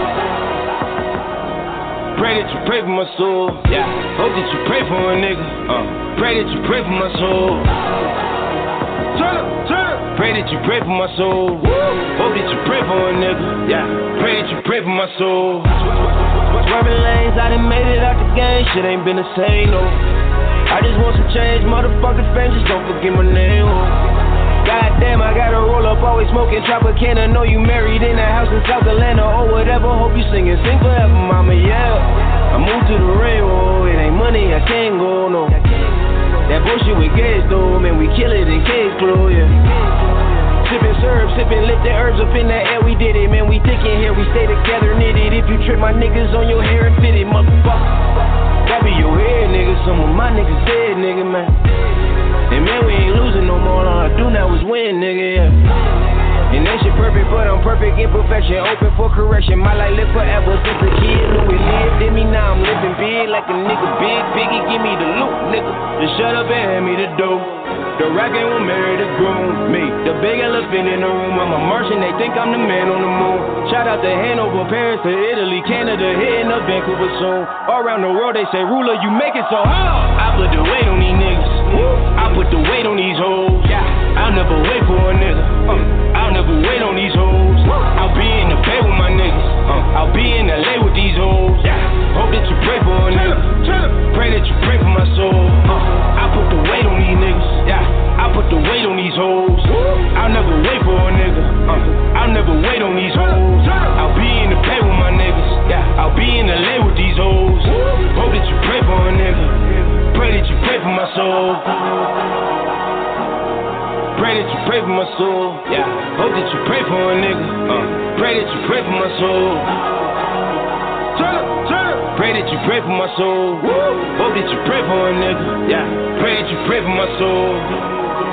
Pray that you pray for my soul. Yeah, hope that you pray for a nigga. Uh, pray that you pray for my soul. Turn up, turn up. Pray that you pray for my soul. Hope that you pray for a nigga. Yeah, pray that you pray for my soul. Swerving lanes, I done made it out the game. Shit ain't been the same, no. I just want some change, motherfucking fame. Just don't forget my name. Goddamn, I gotta roll up, always smoking Tropicana. Know you married in a house in South Atlanta or whatever. Hope you singing, sing forever, mama, yeah. I moved to the railroad, it ain't money, I can't go, no. That bullshit with gas though, man, we kill it in case close, yeah. Sippin' syrup, sippin' lit the herbs up in the air, we did it, man, we thick in here, we stay together, knitted. If you trip my niggas on your hair and fit it, motherfucker. That be your head, nigga, some of my niggas dead, nigga, man. And man, we ain't losing no more, all I do now is win, nigga, yeah. And that shit perfect, but I'm perfect imperfection, open for correction. My life live forever since a kid knew it lived in me. Now I'm living big like a nigga, big biggie, give me the loot, nigga. Just shut up and hand me the dough. The The rap game will marry the groom. Me, the big elephant in the room. I'm a Martian, they think I'm the man on the moon. Shout out to Hanover, Paris to Italy, Canada, hitting up Vancouver soon. All around the world they say, ruler, you make it so hard. I put the weight on these niggas. I put the weight on these hoes. I'll never wait for a nigga. Uh, I'll never wait on these hoes. I'll be in the bed with my niggas. Uh, I'll be in L A with these hoes. Hope that you pray for a nigga. Pray that you pray for my soul. Uh, I put the weight on these niggas. Yeah, I put the weight on these hoes. I'll never wait for a nigga. Uh, I'll never wait on these hoes. I'll be in the bed with my niggas. Yeah, I'll be in L A with these hoes. Hope that you pray for a nigga. Pray that you pray for my soul. Pray that you pray for my soul. Yeah, hope that you pray for a nigga. Uh, pray that you pray for my soul. Turn up, turn up. Pray that you pray for my soul. Hope that you pray for a nigga. Yeah, pray that you pray for my soul.